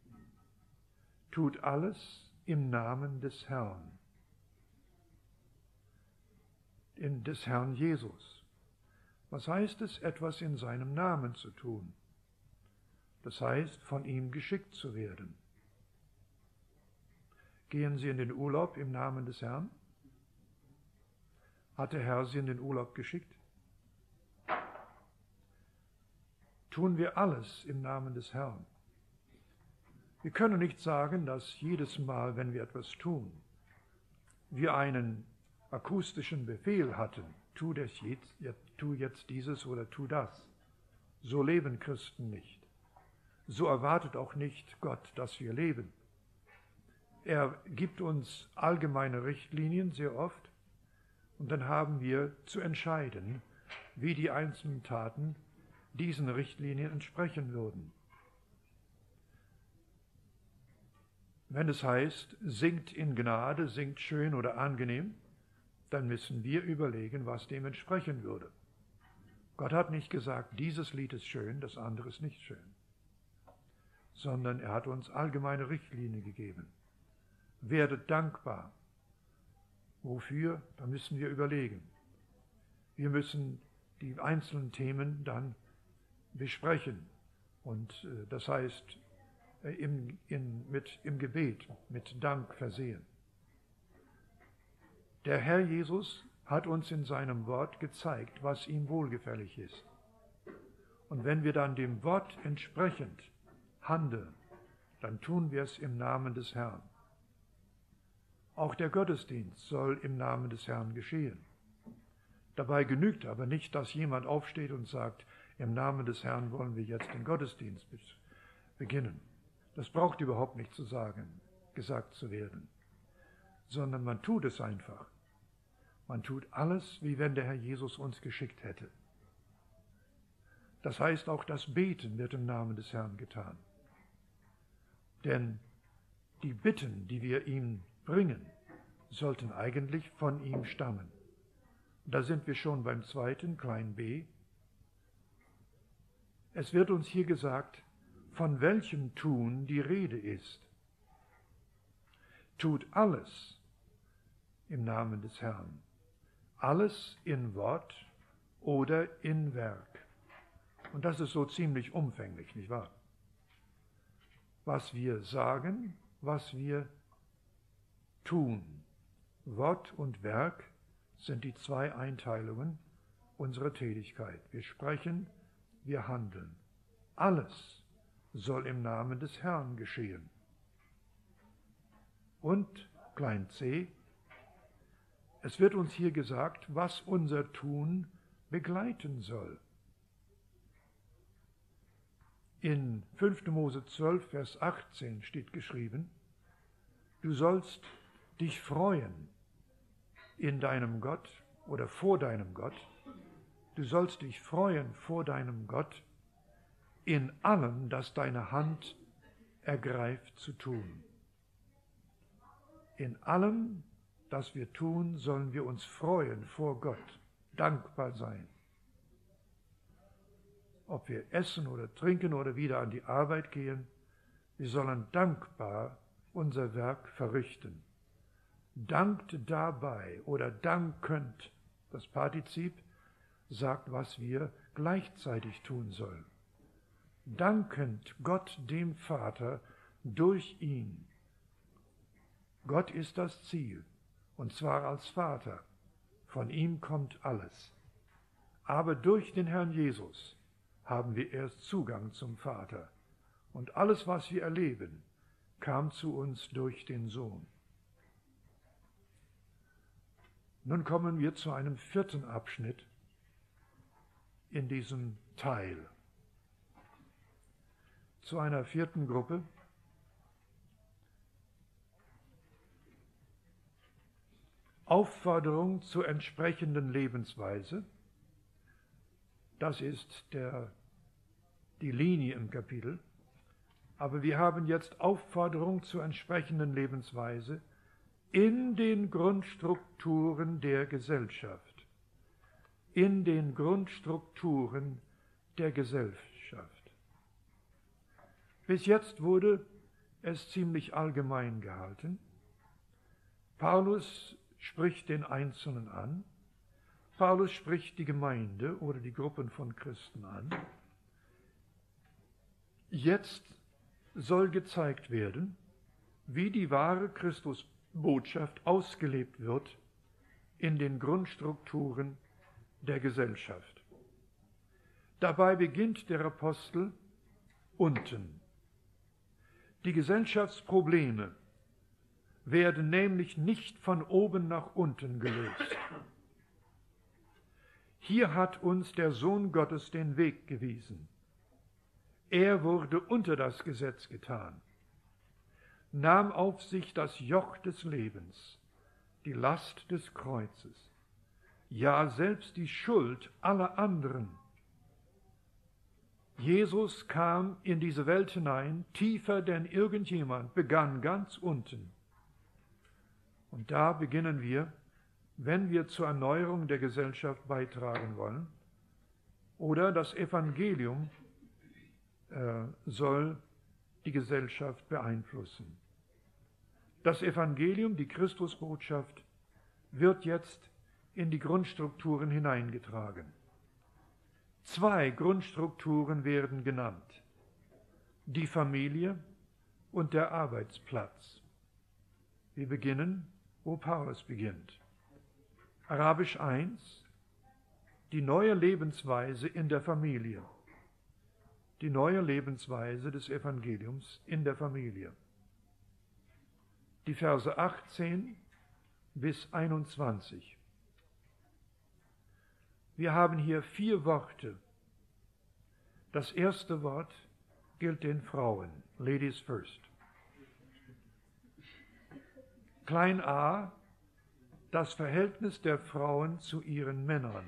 Tut alles im Namen des Herrn, des Herrn Jesus. Was heißt es, etwas in seinem Namen zu tun? Das heißt, von ihm geschickt zu werden. Gehen Sie in den Urlaub im Namen des Herrn? Hat der Herr Sie in den Urlaub geschickt? Tun wir alles im Namen des Herrn? Wir können nicht sagen, dass jedes Mal, wenn wir etwas tun, wir einen akustischen Befehl hatten, tu jetzt dieses oder tu das. So leben Christen nicht. So erwartet auch nicht Gott, dass wir leben. Er gibt uns allgemeine Richtlinien sehr oft und dann haben wir zu entscheiden, wie die einzelnen Taten diesen Richtlinien entsprechen würden. Wenn es heißt, singt in Gnade, singt schön oder angenehm, dann müssen wir überlegen, was dem entsprechen würde. Gott hat nicht gesagt, dieses Lied ist schön, das andere ist nicht schön, sondern er hat uns allgemeine Richtlinien gegeben. Werdet dankbar. Wofür? Da müssen wir überlegen. Wir müssen die einzelnen Themen dann besprechen und das heißt, im Gebet, mit Dank versehen. Der Herr Jesus hat uns in seinem Wort gezeigt, was ihm wohlgefällig ist. Und wenn wir dann dem Wort entsprechend handeln, dann tun wir es im Namen des Herrn. Auch der Gottesdienst soll im Namen des Herrn geschehen. Dabei genügt aber nicht, dass jemand aufsteht und sagt, im Namen des Herrn wollen wir jetzt den Gottesdienst beginnen. Das braucht überhaupt nicht gesagt zu werden, sondern man tut es einfach. Man tut alles, wie wenn der Herr Jesus uns geschickt hätte. Das heißt, auch das Beten wird im Namen des Herrn getan. Denn die Bitten, die wir ihm bringen, sollten eigentlich von ihm stammen. Da sind wir schon beim 2. klein b. Es wird uns hier gesagt, von welchem Tun die Rede ist. Tut alles im Namen des Herrn. Alles in Wort oder in Werk. Und das ist so ziemlich umfänglich, nicht wahr? Was wir sagen, was wir tun. Wort und Werk sind die 2 Einteilungen unsere Tätigkeit. Wir sprechen, wir handeln. Alles soll im Namen des Herrn geschehen. Und, klein c, es wird uns hier gesagt, was unser Tun begleiten soll. In 5. Mose 12, Vers 18 steht geschrieben, du sollst dich freuen in deinem Gott oder vor deinem Gott. Du sollst dich freuen vor deinem Gott in allem, das deine Hand ergreift zu tun. In allem, das wir tun, sollen wir uns freuen vor Gott, dankbar sein. Ob wir essen oder trinken oder wieder an die Arbeit gehen, wir sollen dankbar unser Werk verrichten. Dankt dabei oder dankend, das Partizip sagt, was wir gleichzeitig tun sollen. Dankend Gott dem Vater durch ihn. Gott ist das Ziel, und zwar als Vater. Von ihm kommt alles. Aber durch den Herrn Jesus haben wir erst Zugang zum Vater. Und alles, was wir erleben, kam zu uns durch den Sohn. Nun kommen wir zu einem 4. Abschnitt in diesem Teil. Zu einer 4. Gruppe. Aufforderung zur entsprechenden Lebensweise. Das ist die Linie im Kapitel. Aber wir haben jetzt Aufforderung zur entsprechenden Lebensweise in den Grundstrukturen der Gesellschaft. In den Grundstrukturen der Gesellschaft. Bis jetzt wurde es ziemlich allgemein gehalten. Paulus spricht den Einzelnen an. Paulus spricht die Gemeinde oder die Gruppen von Christen an. Jetzt soll gezeigt werden, wie die wahre Christusbotschaft ausgelebt wird in den Grundstrukturen der Gesellschaft. Dabei beginnt der Apostel unten. Die Gesellschaftsprobleme werden nämlich nicht von oben nach unten gelöst. Hier hat uns der Sohn Gottes den Weg gewiesen. Er wurde unter das Gesetz getan, nahm auf sich das Joch des Lebens, die Last des Kreuzes, ja selbst die Schuld aller anderen. Jesus kam in diese Welt hinein, tiefer denn irgendjemand, begann ganz unten. Und da beginnen wir, wenn wir zur Erneuerung der Gesellschaft beitragen wollen, oder das Evangelium soll die Gesellschaft beeinflussen. Das Evangelium, die Christusbotschaft, wird jetzt in die Grundstrukturen hineingetragen. 2 Grundstrukturen werden genannt: die Familie und der Arbeitsplatz. Wir beginnen, wo Paulus beginnt. Arabisch 1, die neue Lebensweise in der Familie. Die neue Lebensweise des Evangeliums in der Familie. Die Verse 18 bis 21. Wir haben hier 4 Worte. Das erste Wort gilt den Frauen, Ladies first. Klein a, das Verhältnis der Frauen zu ihren Männern.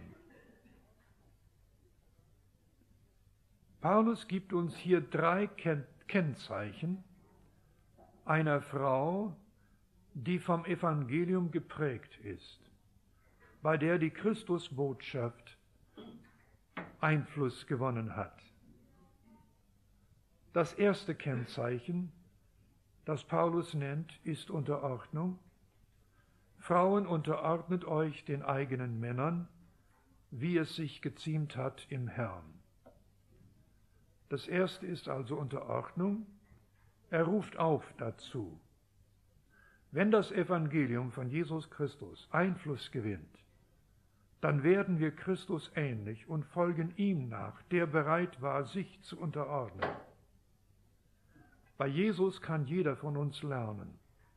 Paulus gibt uns hier 3 Kennzeichen einer Frau, die vom Evangelium geprägt ist, bei der die Christusbotschaft Einfluss gewonnen hat. Das erste Kennzeichen, das Paulus nennt, ist Unterordnung. Frauen, unterordnet euch den eigenen Männern, wie es sich geziemt hat im Herrn. Das erste ist also Unterordnung. Er ruft auf dazu. Wenn das Evangelium von Jesus Christus Einfluss gewinnt, dann werden wir Christus ähnlich und folgen ihm nach, der bereit war, sich zu unterordnen. Bei Jesus kann jeder von uns lernen.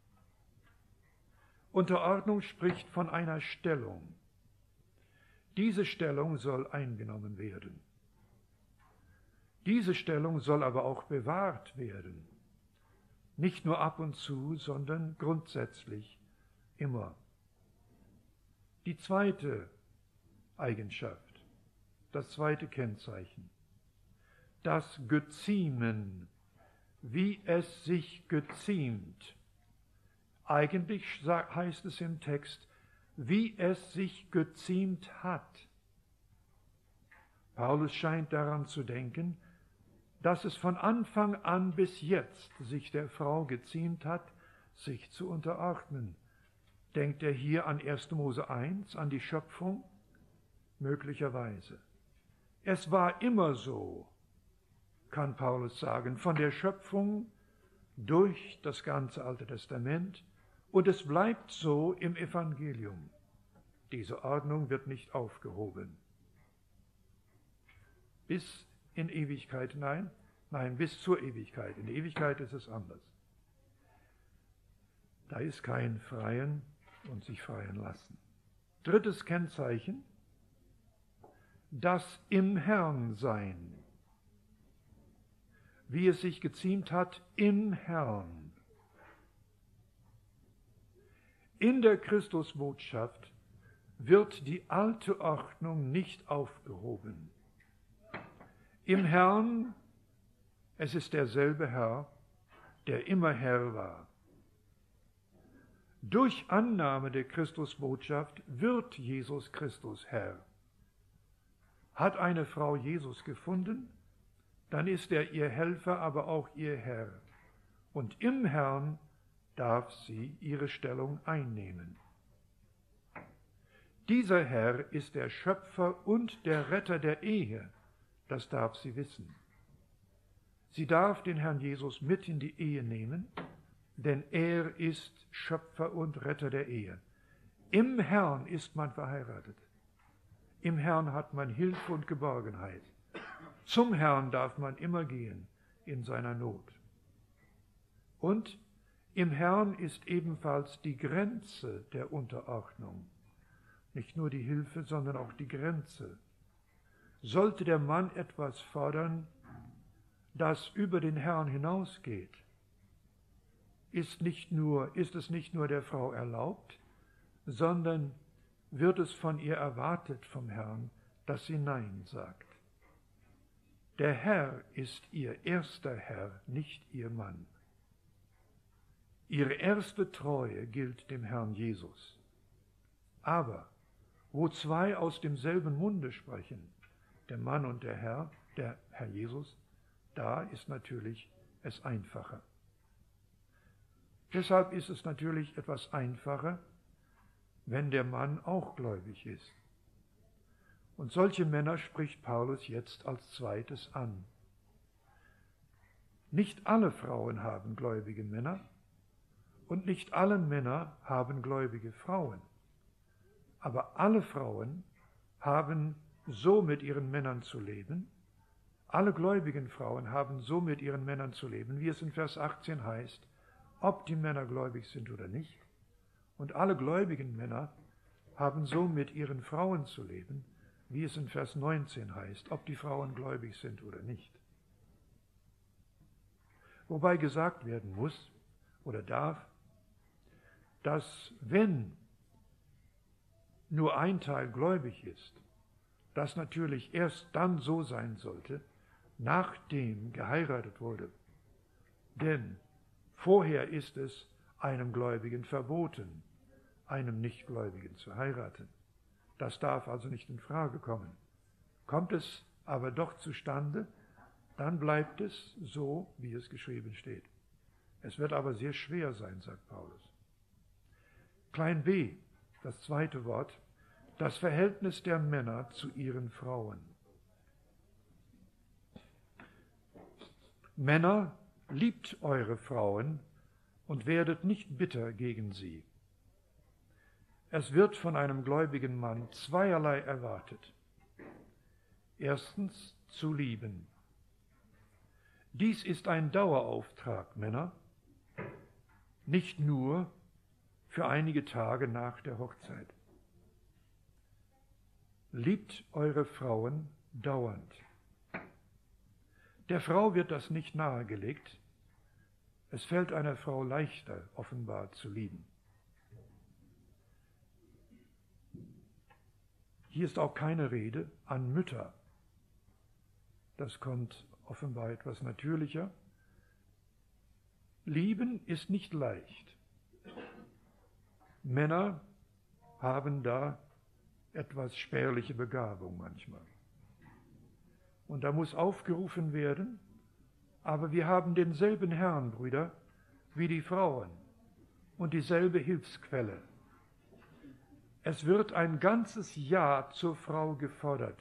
Unterordnung spricht von einer Stellung. Diese Stellung soll eingenommen werden. Diese Stellung soll aber auch bewahrt werden. Nicht nur ab und zu, sondern grundsätzlich immer. Die zweite Eigenschaft, das zweite Kennzeichen, das Geziemen, wie es sich geziemt. Eigentlich heißt es im Text, wie es sich geziemt hat. Paulus scheint daran zu denken, dass es von Anfang an bis jetzt sich der Frau geziemt hat, sich zu unterordnen. Denkt er hier an 1. Mose 1, an die Schöpfung? Möglicherweise. Es war immer so, kann Paulus sagen, von der Schöpfung durch das ganze Alte Testament, und es bleibt so im Evangelium. Diese Ordnung wird nicht aufgehoben. Bis in Ewigkeit, nein, bis zur Ewigkeit. In der Ewigkeit ist es anders. Da ist kein Freien und sich freien lassen. Drittes Kennzeichen, das im Herrn sein. Wie es sich geziemt hat, im Herrn. In der Christusbotschaft wird die alte Ordnung nicht aufgehoben. Im Herrn, es ist derselbe Herr, der immer Herr war. Durch Annahme der Christusbotschaft wird Jesus Christus Herr. Hat eine Frau Jesus gefunden, dann ist er ihr Helfer, aber auch ihr Herr. Und im Herrn darf sie ihre Stellung einnehmen. Dieser Herr ist der Schöpfer und der Retter der Ehe, das darf sie wissen. Sie darf den Herrn Jesus mit in die Ehe nehmen, denn er ist Schöpfer und Retter der Ehe. Im Herrn ist man verheiratet. Im Herrn hat man Hilfe und Geborgenheit. Zum Herrn darf man immer gehen in seiner Not. Und im Herrn ist ebenfalls die Grenze der Unterordnung. Nicht nur die Hilfe, sondern auch die Grenze. Sollte der Mann etwas fordern, das über den Herrn hinausgeht, ist es nicht nur der Frau erlaubt, sondern wird es von ihr erwartet vom Herrn, dass sie Nein sagt. Der Herr ist ihr erster Herr, nicht ihr Mann. Ihre erste Treue gilt dem Herrn Jesus. Aber wo zwei aus demselben Munde sprechen, der Mann und der Herr Jesus, da ist natürlich es einfacher. Deshalb ist es natürlich etwas einfacher, wenn der Mann auch gläubig ist. Und solche Männer spricht Paulus jetzt als zweites an. Nicht alle Frauen haben gläubige Männer und nicht alle Männer haben gläubige Frauen. Aber alle Frauen haben so mit ihren Männern zu leben, alle gläubigen Frauen haben so mit ihren Männern zu leben, wie es in Vers 18 heißt, ob die Männer gläubig sind oder nicht. Und alle gläubigen Männer haben so mit ihren Frauen zu leben, wie es in Vers 19 heißt, ob die Frauen gläubig sind oder nicht. Wobei gesagt werden muss oder darf, dass wenn nur ein Teil gläubig ist, das natürlich erst dann so sein sollte, nachdem geheiratet wurde. Denn vorher ist es einem Gläubigen verboten, einem Nichtgläubigen zu heiraten. Das darf also nicht in Frage kommen. Kommt es aber doch zustande, dann bleibt es so, wie es geschrieben steht. Es wird aber sehr schwer sein, sagt Paulus. Klein b, das zweite Wort, das Verhältnis der Männer zu ihren Frauen. Männer, liebt eure Frauen und werdet nicht bitter gegen sie. Es wird von einem gläubigen Mann zweierlei erwartet. Erstens, zu lieben. Dies ist ein Dauerauftrag, Männer, nicht nur für einige Tage nach der Hochzeit. Liebt eure Frauen dauernd. Der Frau wird das nicht nahegelegt. Es fällt einer Frau leichter, offenbar zu lieben. Hier ist auch keine Rede an Mütter. Das kommt offenbar etwas natürlicher. Lieben ist nicht leicht. Männer haben da etwas spärliche Begabung manchmal. Und da muss aufgerufen werden, aber wir haben denselben Herrn, Brüder, wie die Frauen und dieselbe Hilfsquelle. Es wird ein ganzes Ja zur Frau gefordert.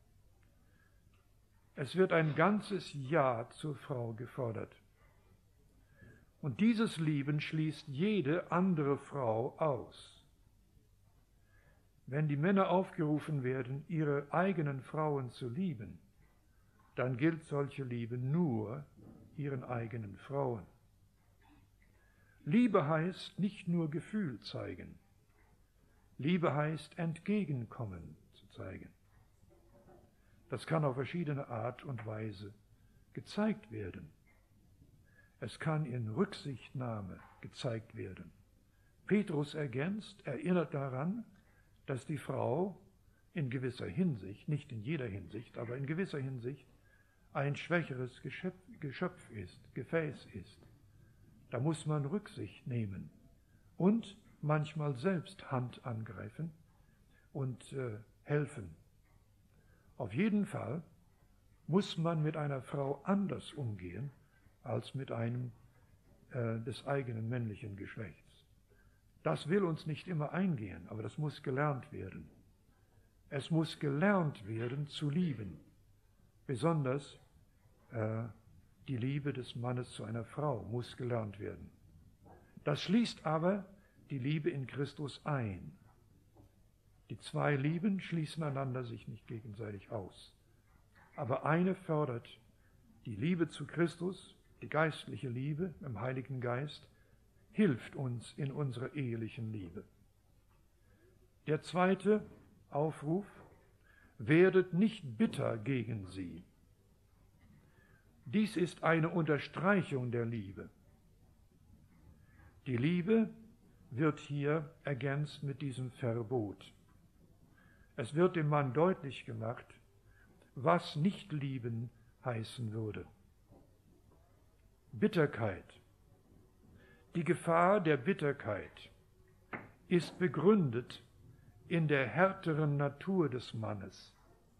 Es wird ein ganzes Ja zur Frau gefordert. Und dieses Lieben schließt jede andere Frau aus. Wenn die Männer aufgerufen werden, ihre eigenen Frauen zu lieben, dann gilt solche Liebe nur ihren eigenen Frauen. Liebe heißt nicht nur Gefühl zeigen. Liebe heißt Entgegenkommen zu zeigen. Das kann auf verschiedene Art und Weise gezeigt werden. Es kann in Rücksichtnahme gezeigt werden. Petrus ergänzt, erinnert daran, dass die Frau in gewisser Hinsicht, nicht in jeder Hinsicht, aber in gewisser Hinsicht, ein schwächeres Geschöpf ist, Gefäß ist. Da muss man Rücksicht nehmen und manchmal selbst Hand angreifen und helfen. Auf jeden Fall muss man mit einer Frau anders umgehen als mit einem des eigenen männlichen Geschlechts. Das will uns nicht immer eingehen, aber das muss gelernt werden. Es muss gelernt werden zu lieben, besonders die Liebe des Mannes zu einer Frau muss gelernt werden. Das schließt aber die Liebe in Christus ein. Die zwei Lieben schließen einander sich nicht gegenseitig aus. Aber eine fördert die Liebe zu Christus, die geistliche Liebe im Heiligen Geist, hilft uns in unserer ehelichen Liebe. Der zweite Aufruf: Werdet nicht bitter gegen sie. Dies ist eine Unterstreichung der Liebe. Die Liebe wird hier ergänzt mit diesem Verbot. Es wird dem Mann deutlich gemacht, was nicht lieben heißen würde. Bitterkeit. Die Gefahr der Bitterkeit ist begründet in der härteren Natur des Mannes.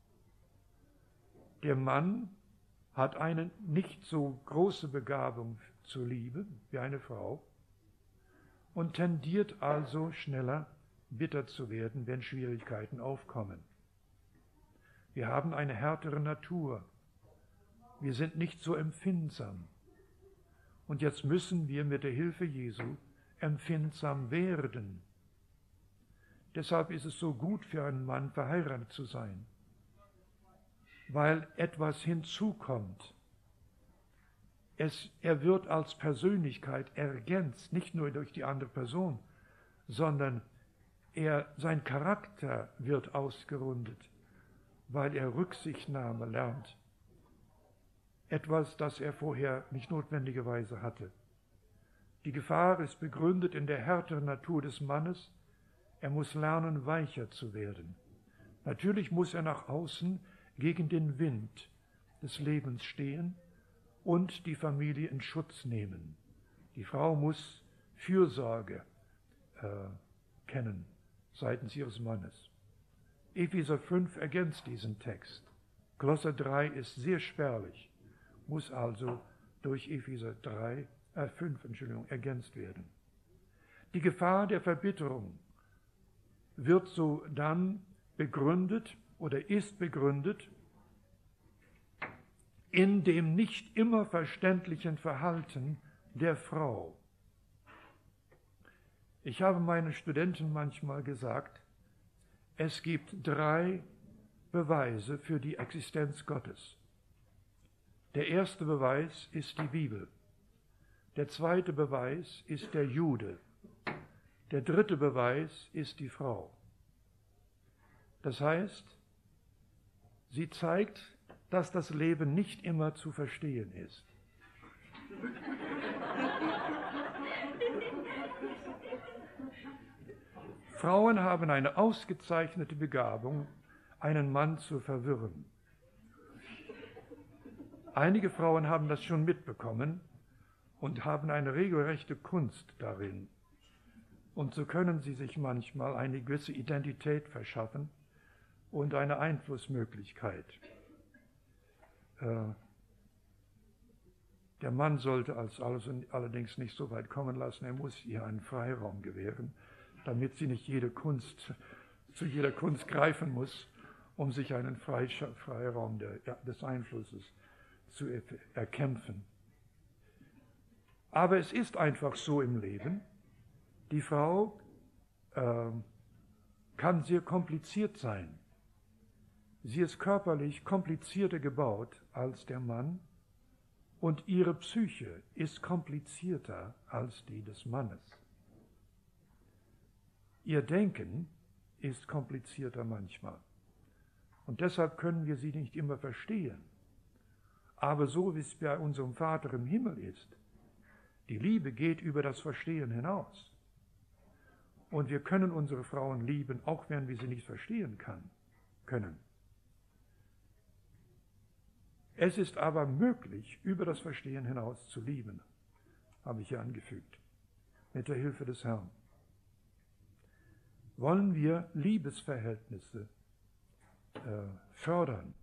Der Mann hat eine nicht so große Begabung zur Liebe wie eine Frau und tendiert also schneller bitter zu werden, wenn Schwierigkeiten aufkommen. Wir haben eine härtere Natur. Wir sind nicht so empfindsam. Und jetzt müssen wir mit der Hilfe Jesu empfindsam werden. Deshalb ist es so gut für einen Mann, verheiratet zu sein, weil etwas hinzukommt. Er wird als Persönlichkeit ergänzt, nicht nur durch die andere Person, sondern sein Charakter wird ausgerundet, weil er Rücksichtnahme lernt. Etwas, das er vorher nicht notwendigerweise hatte. Die Gefahr ist begründet in der härteren Natur des Mannes. Er muss lernen, weicher zu werden. Natürlich muss er nach außen gegen den Wind des Lebens stehen und die Familie in Schutz nehmen. Die Frau muss Fürsorge kennen seitens ihres Mannes. Epheser 5 ergänzt diesen Text. Kolosser 3 ist sehr spärlich, muss also durch Epheser 5 ergänzt werden. Die Gefahr der Verbitterung wird so dann begründet oder ist begründet in dem nicht immer verständlichen Verhalten der Frau. Ich habe meinen Studenten manchmal gesagt, es gibt 3 Beweise für die Existenz Gottes. Der erste Beweis ist die Bibel. Der zweite Beweis ist der Jude. Der dritte Beweis ist die Frau. Das heißt, sie zeigt, dass das Leben nicht immer zu verstehen ist. Frauen haben eine ausgezeichnete Begabung, einen Mann zu verwirren. Einige Frauen haben das schon mitbekommen und haben eine regelrechte Kunst darin. Und so können sie sich manchmal eine gewisse Identität verschaffen und eine Einflussmöglichkeit. Der Mann sollte allerdings nicht so weit kommen lassen, er muss ihr einen Freiraum gewähren, damit sie nicht zu jeder Kunst greifen muss, um sich einen Freiraum des Einflusses zu erkämpfen. Aber es ist einfach so im Leben, die Frau kann sehr kompliziert sein. Sie ist körperlich komplizierter gebaut als der Mann und ihre Psyche ist komplizierter als die des Mannes. Ihr Denken ist komplizierter manchmal. Und deshalb können wir sie nicht immer verstehen. Aber so wie es bei unserem Vater im Himmel ist, die Liebe geht über das Verstehen hinaus. Und wir können unsere Frauen lieben, auch wenn wir sie nicht verstehen können. Es ist aber möglich, über das Verstehen hinaus zu lieben, habe ich hier angefügt, mit der Hilfe des Herrn. Wollen wir Liebesverhältnisse fördern,